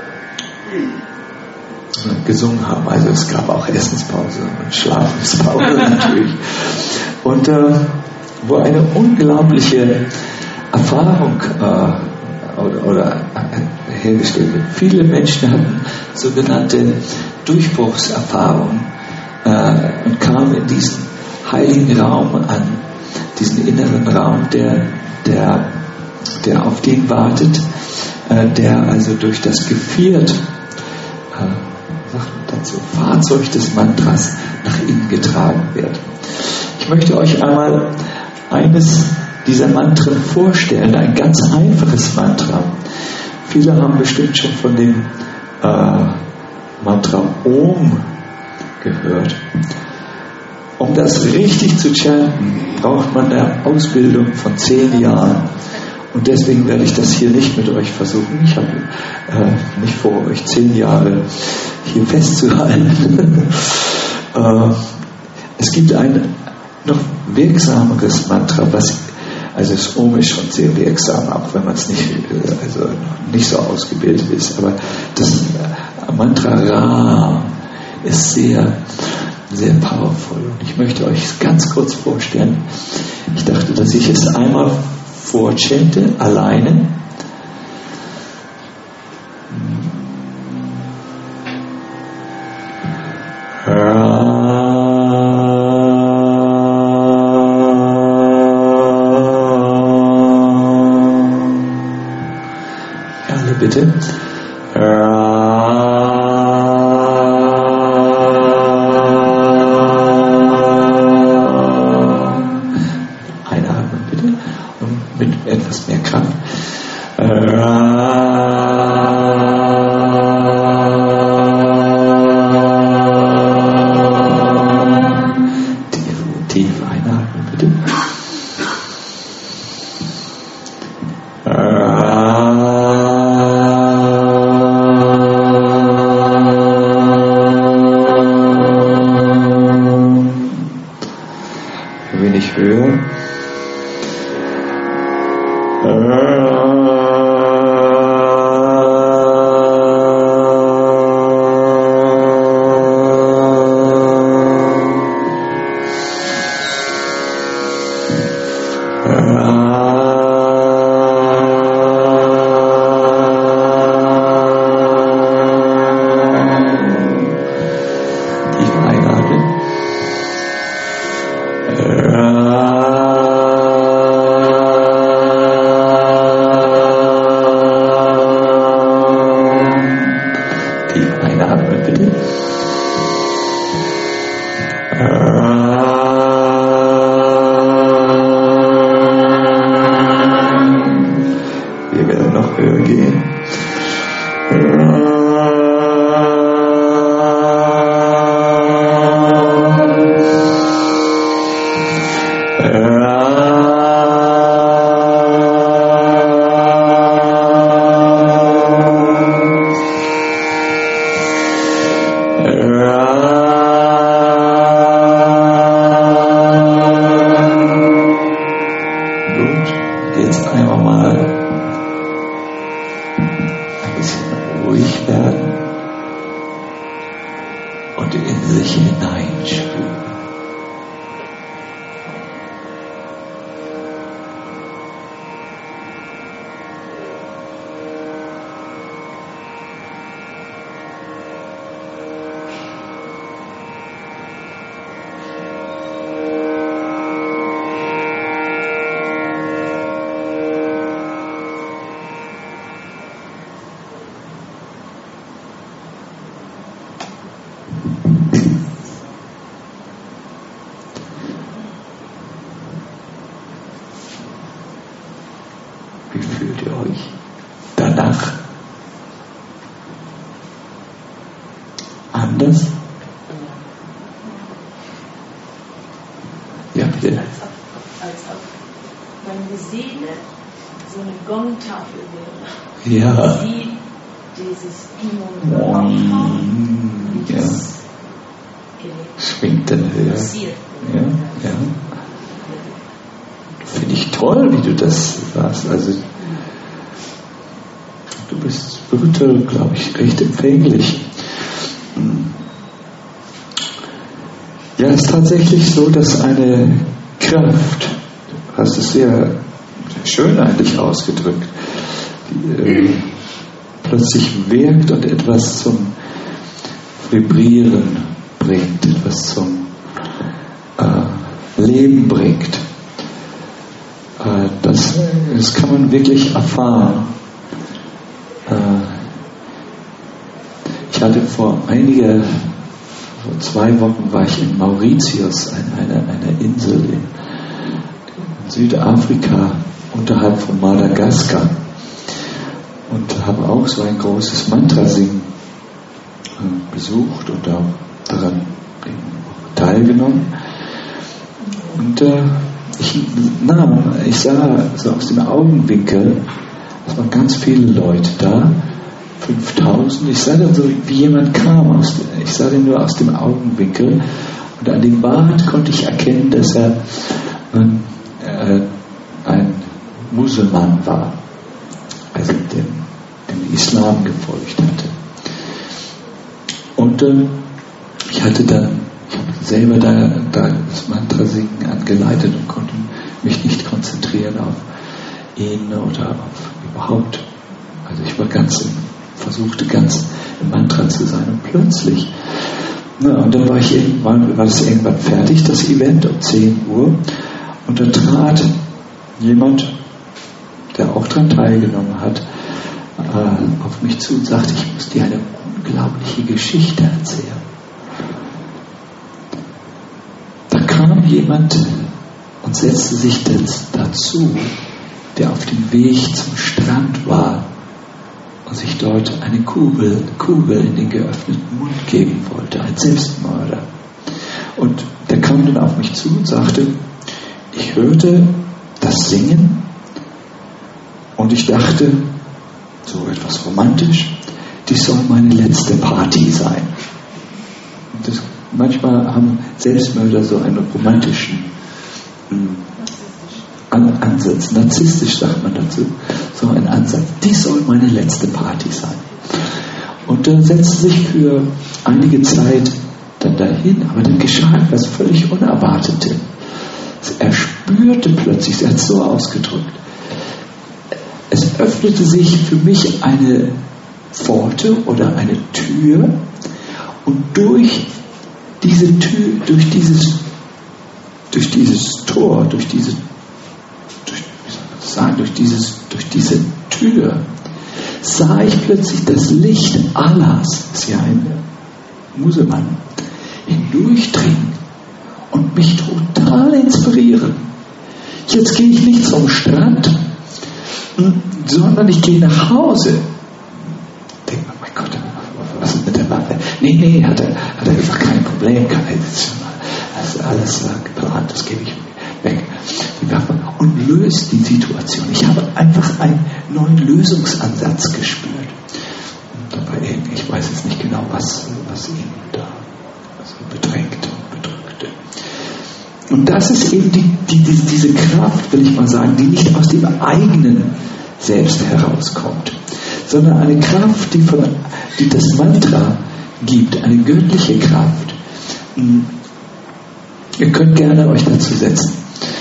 gesungen haben. Also es gab auch Essenspause und Schlafenspause natürlich. Und äh, wo eine unglaubliche Erfahrung äh, oder, oder äh, hergestellt wird. Viele Menschen hatten sogenannte Durchbruchserfahrungen äh, und kamen in diesen heiligen Raum an, diesen inneren Raum, der, der, der auf den wartet, äh, der also durch das Geviert äh, dazu Fahrzeug des Mantras nach innen getragen wird. Ich möchte euch einmal eines dieser Mantren vorstellen, ein ganz einfaches Mantra. Viele haben bestimmt schon von dem äh, Mantra Om gehört. Um das richtig zu chanten, braucht man eine Ausbildung von zehn Jahren. Und deswegen werde ich das hier nicht mit euch versuchen. Ich habe äh, nicht vor, euch zehn Jahre hier festzuhalten. äh, es gibt ein noch wirksameres Mantra, was, also das Om ist schon sehr wirksam, auch wenn man es nicht, äh, also nicht so ausgebildet ist. Aber das äh, Mantra Ra ist sehr, sehr powerful. Und ich möchte euch ganz kurz vorstellen. Ich dachte, dass ich es einmal vorchante, alleine. Alle bitte. Einatmen bitte und mit etwas mehr Kraft. Tief, tief einatmen bitte. Wie fühlt ihr euch danach? Anders? Ja, bitte. Als ob, als ob meine Seele so eine Gongtafel wäre. Ja. Sie dieses Immun aufhauen. Ja. Schwingt dann höher. Ja, ja. Finde ich toll, wie du das sagst. Also, du bist spirituell, glaube ich, recht empfänglich. Ja, es ist tatsächlich so, dass eine Kraft, du hast es sehr schön eigentlich ausgedrückt, die äh, plötzlich wirkt und etwas zum Vibrieren bringt, etwas zum äh, Leben bringt. Äh, das, das kann man wirklich erfahren. Äh, ich hatte vor einiger, vor zwei Wochen war ich in Mauritius, einer eine Insel in, in Südafrika, unterhalb von Madagaskar, und habe auch so ein großes Mantra-Singen äh, besucht und auch daran teilgenommen. Und äh, ich nahm, ich sah so aus dem Augenwinkel, es waren ganz viele Leute da, fünftausend, ich sah dann so, wie jemand kam, aus, ich sah den nur aus dem Augenwinkel, und an dem Bart konnte ich erkennen, dass er äh, ein Muselmann war, also dem, dem Islam gefolgt hatte. Und äh, ich hatte dann, ich habe selber da, da das Mantra-Singen angeleitet und konnte mich nicht konzentrieren auf ihn oder auf überhaupt, also ich war ganz, versuchte ganz im Mantra zu sein, und plötzlich, na, und dann war ich irgendwann, war das irgendwann fertig, das Event, um zehn Uhr, und da trat jemand, der auch daran teilgenommen hat, äh, auf mich zu und sagte, ich muss dir eine unglaubliche Geschichte erzählen. Da kam jemand und setzte sich dazu, der auf dem Weg zum Strand war und sich dort eine Kugel, Kugel in den geöffneten Mund geben wollte, ein Selbstmörder. Und der kam dann auf mich zu und sagte, ich hörte das Singen und ich dachte, so etwas romantisch, dies soll meine letzte Party sein. Und das, manchmal haben Selbstmörder so einen romantischen, äh, An- Ansatz, narzisstisch sagt man dazu, so ein Ansatz. Dies soll meine letzte Party sein. Und er setzte sich für einige Zeit dann dahin, aber dann geschah etwas völlig Unerwartetes. Er spürte plötzlich, er hat es so ausgedrückt, es öffnete sich für mich eine Pforte oder eine Tür und durch diese Tür, durch dieses, durch dieses Tor, durch diese, durch, wie soll man das sagen, durch dieses, durch diese Tür sah ich plötzlich das Licht Allahs, das ist ja ein Muselmann, hindurchdringen und mich total inspirieren. Jetzt gehe ich nicht zum Strand, sondern ich gehe nach Hause. Denkt man, mein Gott, was ist mit der Waffe? Nee, nee, hat er, hat er gesagt, kein Problem, kann er, das ist alles geplant, das gebe ich weg. Die Waffe und löst die Situation. Ich habe einfach einen neuen Lösungsansatz gespürt. Und dabei, ich weiß jetzt nicht genau, was, was ihn da so bedrängte und bedrückte. Und das ist eben die, die, die, diese Kraft, will ich mal sagen, die nicht aus dem eigenen Selbst herauskommt, sondern eine Kraft, die, von, die das Mantra gibt, eine göttliche Kraft. Ihr könnt gerne euch dazu setzen.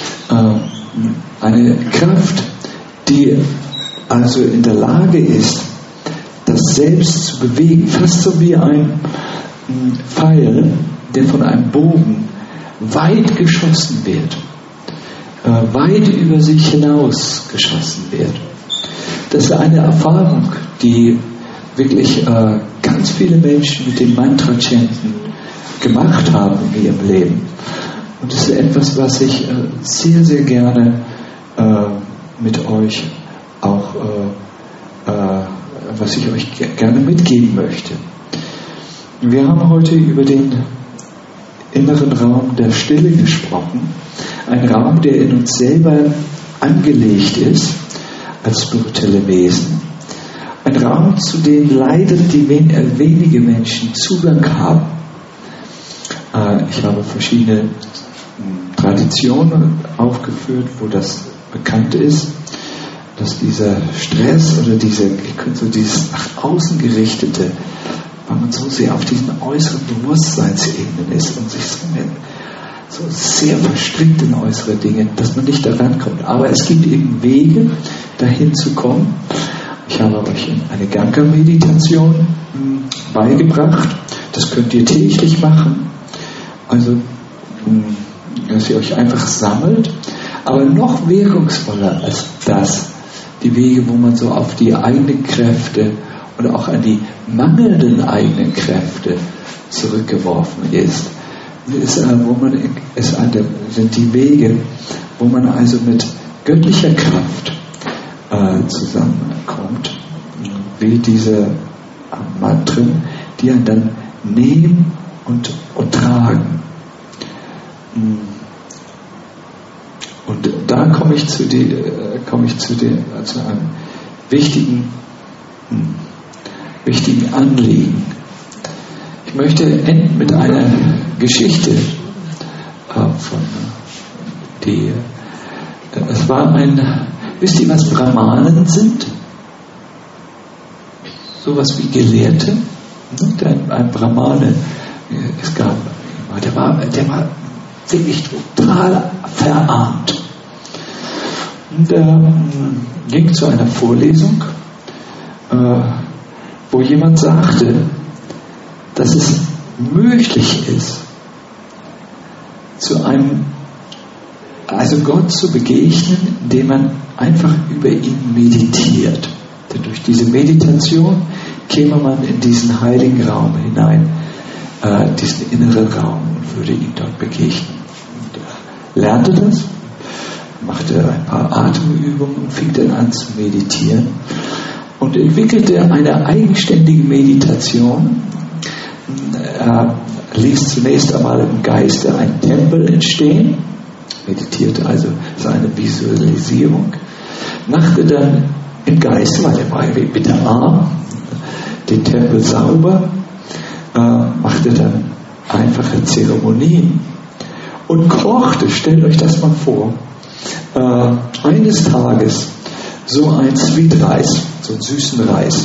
Eine Kraft, die also in der Lage ist, das Selbst zu bewegen, fast so wie ein Pfeil, der von einem Bogen weit geschossen wird, äh, weit über sich hinaus geschossen wird. Das ist eine Erfahrung, die wirklich äh, ganz viele Menschen mit dem Mantra-Chanten gemacht haben in ihrem Leben. Und das ist etwas, was ich äh, sehr, sehr gerne äh, mit euch auch, äh, äh, was ich euch ge- gerne mitgeben möchte. Wir haben heute über den inneren Raum der Stille gesprochen. Ein Raum, der in uns selber angelegt ist, als spirituelle Wesen. Ein Raum, zu dem leider die wen- äh, wenige Menschen Zugang haben. Äh, ich habe verschiedene mh, Traditionen aufgeführt, wo das bekannt ist, dass dieser Stress oder diese, so dieses nach außen gerichtete, weil man so sehr auf diesen äußeren Bewusstseinsebenen ist und sich so, mit, so sehr verstrickt in äußere Dinge, dass man nicht daran kommt. Aber es gibt eben Wege, dahin zu kommen. Ich habe euch eine Ganga-Meditation mh, beigebracht. Das könnt ihr täglich machen. Also, mh, dass ihr euch einfach sammelt. Aber noch wirkungsvoller als das, die Wege, wo man so auf die eigenen Kräfte oder auch an die mangelnden eigenen Kräfte zurückgeworfen ist. ist äh, wo man, es sind die Wege, wo man also mit göttlicher Kraft äh, zusammenkommt, wie diese äh, Mantren, die einen dann nehmen und, und tragen. Und da komme ich zu, die, äh, komme ich zu, die, äh, zu einem wichtigen mh, wichtigen Anliegen. Ich möchte enden mit einer Geschichte äh, von die äh, es war ein, wisst ihr, was Brahmanen sind? Sowas wie Gelehrte. Ein, ein Brahmane, es gab, der war, der war wirklich total verarmt. Und er äh, ging zu einer Vorlesung, äh, wo jemand sagte, dass es möglich ist, zu einem, also Gott zu begegnen, indem man einfach über ihn meditiert. Denn durch diese Meditation käme man in diesen heiligen Raum hinein, äh, diesen inneren Raum, und würde ihm dort begegnen. Und er lernte das, machte ein paar Atemübungen und fing dann an zu meditieren. Und entwickelte eine eigenständige Meditation. Er ließ zunächst einmal im Geiste einen Tempel entstehen, meditierte also seine Visualisierung, machte dann im Geiste, weil er war mit der Arm, den Tempel sauber, äh, machte dann einfache Zeremonien und kochte, stellt euch das mal vor, äh, eines Tages so ein Sweet Reis, so einen süßen Reis,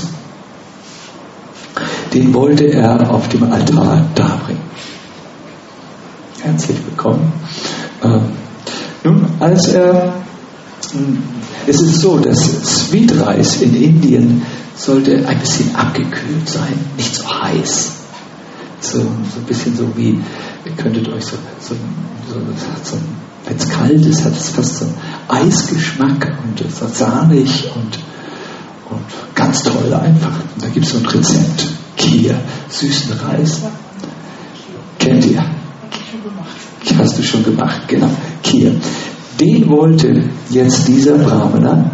den wollte er auf dem Altar darbringen. Herzlich willkommen. Äh, nun, als er, es ist so, dass Sweet Reis in Indien sollte ein bisschen abgekühlt sein, nicht so heiß. So, so ein bisschen so wie, ihr könntet euch so, so, so, so wenn es kalt ist, hat es fast so einen Eisgeschmack und so sahnig und, und ganz toll einfach. Und da gibt es so ein Rezept, Kheer, süßen Reis. Kennt ihr? Hast du schon gemacht, genau. Kheer. Den wollte jetzt dieser Brahmana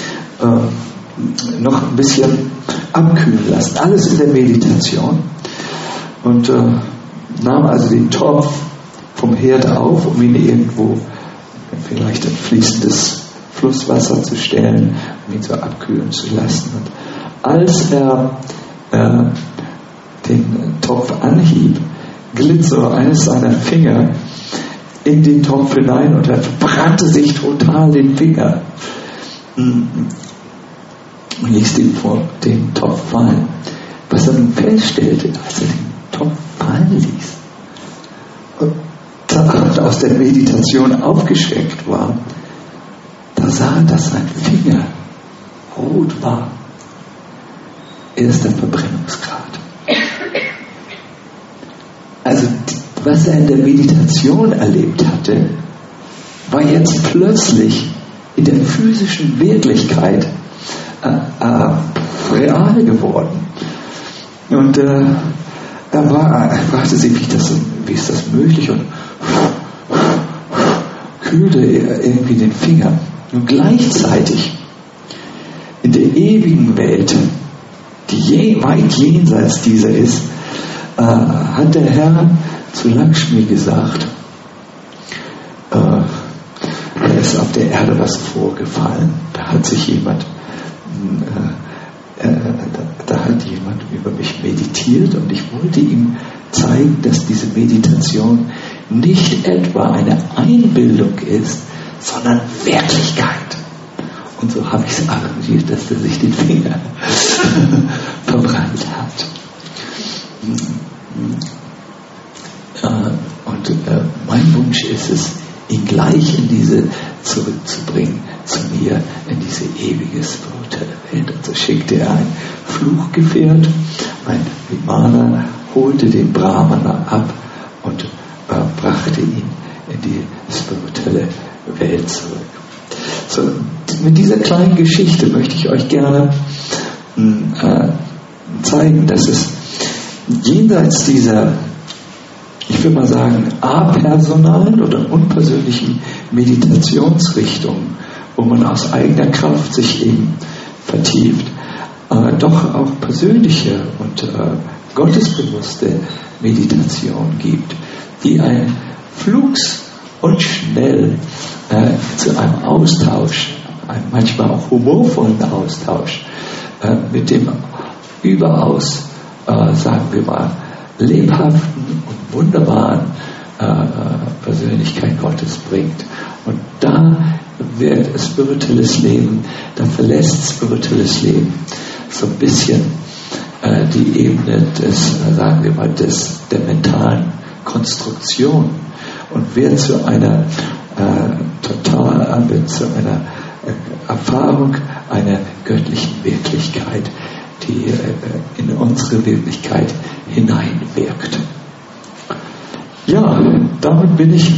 äh, noch ein bisschen abkühlen lassen. Alles in der Meditation. Und äh, nahm also den Topf vom Herd auf, um ihn irgendwo vielleicht in fließendes Flusswasser zu stellen, um ihn so abkühlen zu lassen. Und als er äh, den Topf anhieb, glitt so eines seiner Finger in den Topf hinein und er verbrannte sich total den Finger und ließ den, vor, den Topf fallen. Was er nun feststellte, als er den Topf fallen ließ und aus der Meditation aufgeschreckt war, da sah er, dass sein Finger rot war. Erster Verbrennungsgrad. Also was er in der Meditation erlebt hatte, war jetzt plötzlich in der physischen Wirklichkeit äh, äh, real geworden. Und äh, er, war, er fragte sich, wie, das, wie ist das möglich? Und kühlte irgendwie den Finger. Und gleichzeitig in der ewigen Welt, die je, weit jenseits dieser ist, äh, hat der Herr zu Lakshmi gesagt, äh, da ist auf der Erde was vorgefallen. Da hat sich jemand, äh, äh, da, da hat jemand über mich meditiert und ich wollte ihm zeigen, dass diese Meditation nicht etwa eine Einbildung ist, sondern Wirklichkeit. Und so habe ich es arrangiert, dass er sich den Finger verbrannt hat. Und äh, mein Wunsch ist es, ihn gleich in diese zurückzubringen, zu mir, in diese ewige spirituelle Welt. Und so schickte er ein Fluchgefährt, ein Vimana, holte den Brahmana ab und äh, brachte ihn in die spirituelle Welt zurück. So, mit dieser kleinen Geschichte möchte ich euch gerne äh, zeigen, dass es jenseits dieser, ich würde mal sagen, apersonalen oder unpersönlichen Meditationsrichtungen, wo man aus eigener Kraft sich eben vertieft, äh, doch auch persönliche und äh, gottesbewusste Meditation gibt, die ein flugs und schnell äh, zu einem Austausch, einem manchmal auch humorvollen Austausch äh, mit dem überaus, äh, sagen wir mal, lebhaften und wunderbaren äh, Persönlichkeit Gottes bringt. Und da wird spirituelles Leben, da verlässt spirituelles Leben so ein bisschen äh, die Ebene des, sagen wir mal, des, der mentalen Konstruktion und wird zu einer äh, total, wird zu einer äh, Erfahrung einer göttlichen Wirklichkeit, die äh, in unsere Wirklichkeit hineinwirkt. Ja, damit bin ich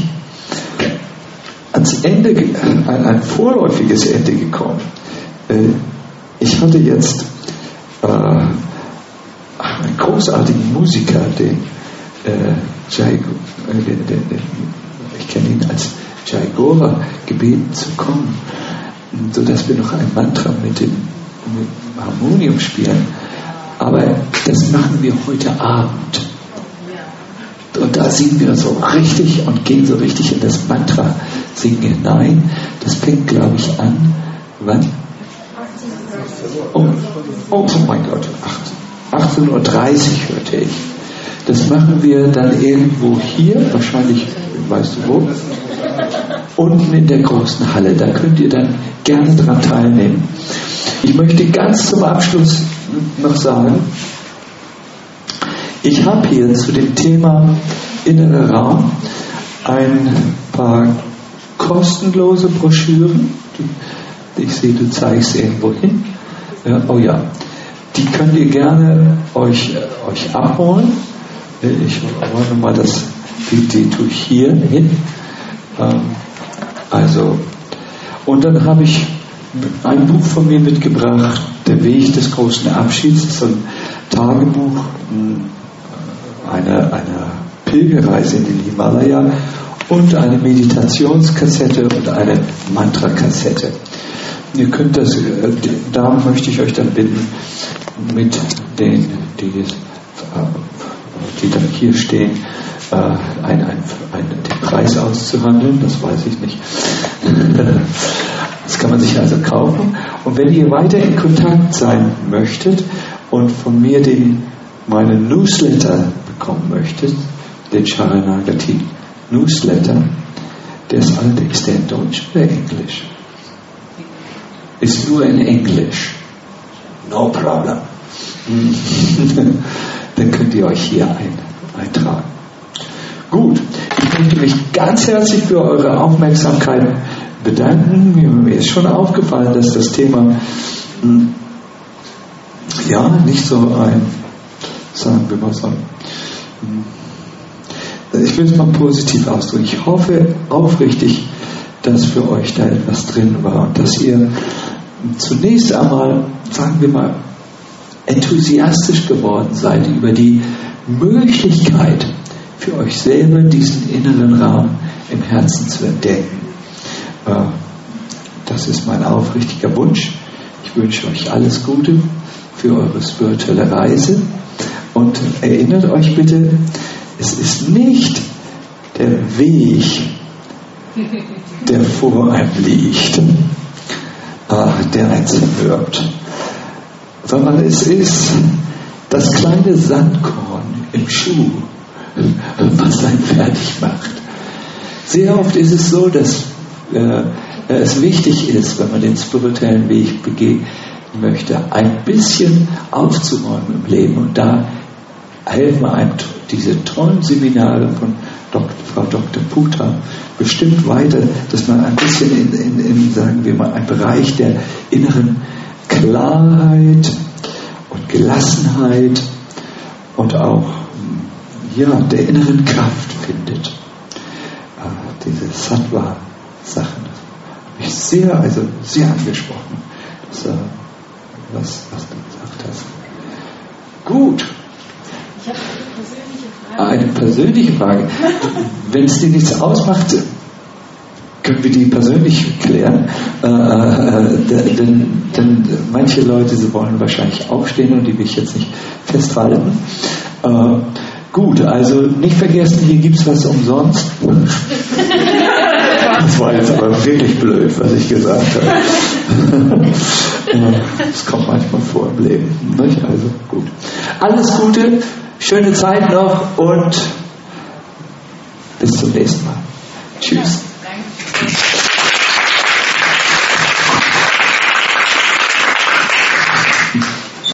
ans Ende, ein, ein vorläufiges Ende gekommen. Äh, ich hatte jetzt äh, einen großartigen Musiker, den äh, Jai, äh, den, den, den, ich kenne ihn als Jai Gora, gebeten zu kommen, sodass wir noch ein Mantra mit dem, mit dem Harmonium spielen. Aber das machen wir heute Abend. Und da singen wir so richtig und gehen so richtig in das Mantra singen hinein. Das fängt, glaube ich, an. Wann? Oh, oh mein Gott, achtzehn Uhr dreißig hörte ich. Das machen wir dann irgendwo hier, wahrscheinlich, weißt du wo? unten in der großen Halle. Da könnt ihr dann gerne dran teilnehmen. Ich möchte ganz zum Abschluss noch sagen, ich habe hier zu dem Thema innerer Raum ein paar kostenlose Broschüren. Ich sehe, du zeigst irgendwo hin. Ja, oh ja, die könnt ihr gerne euch, euch abholen. Ich wollte mal das, die, die tue ich hier hin. Ähm, also, und dann habe ich ein Buch von mir mitgebracht, Der Weg des großen Abschieds. Das ist ein Tagebuch einer, einer Pilgerreise in den Himalaya und eine Meditationskassette und eine Mantrakassette. Ihr könnt das, da möchte ich euch dann bitten, mit den, die, die dann hier stehen, ein, ein, ein, den Preis auszuhandeln, das weiß ich nicht. Das kann man sich also kaufen. Und wenn ihr weiter in Kontakt sein möchtet und von mir den, meinen Newsletter bekommen möchtet, den Sharanagati Newsletter, der ist allerdings, ist der in Deutsch oder Englisch? Ist nur in Englisch. No problem. Dann könnt ihr euch hier ein, eintragen. Gut, ich möchte mich ganz herzlich für eure Aufmerksamkeit bedanken. Mir ist schon aufgefallen, dass das Thema ja nicht so ein, sagen wir mal so, ich will es mal positiv ausdrücken. Ich hoffe aufrichtig, dass für euch da etwas drin war und dass ihr zunächst einmal, sagen wir mal, enthusiastisch geworden seid über die Möglichkeit für euch selber diesen inneren Raum im Herzen zu entdecken. Das ist mein aufrichtiger Wunsch. Ich wünsche euch alles Gute für eure spirituelle Reise und erinnert euch bitte, es ist nicht der Weg, der vor einem liegt, der einen zermürbt, sondern es ist das kleine Sandkorn im Schuh, was einen fertig macht. Sehr oft ist es so, dass äh, es wichtig ist, wenn man den spirituellen Weg begehen möchte, ein bisschen aufzuräumen im Leben. Und da helfen einem diese tollen Seminare von Doktor, Frau Doktor Puta bestimmt weiter, dass man ein bisschen in, in, in, sagen wir mal, einen Bereich der inneren Klarheit und Gelassenheit und auch ja, der inneren Kraft findet. Äh, diese Sattva-Sachen habe ich sehr, also sehr angesprochen, das, äh, was, was du gesagt hast. Gut. Ich habe eine persönliche Frage. Eine persönliche Frage. Wenn es dir nichts ausmacht, können wir die persönlich klären. Äh, äh, denn, denn manche Leute, sie wollen wahrscheinlich aufstehen und die will ich jetzt nicht festhalten. Äh, gut, also nicht vergessen, hier gibt es was umsonst. Das war jetzt aber wirklich blöd, was ich gesagt habe. Das kommt manchmal vor im Leben. Nicht? Also gut. Alles Gute, schöne Zeit noch und bis zum nächsten Mal. Tschüss. Ja, danke.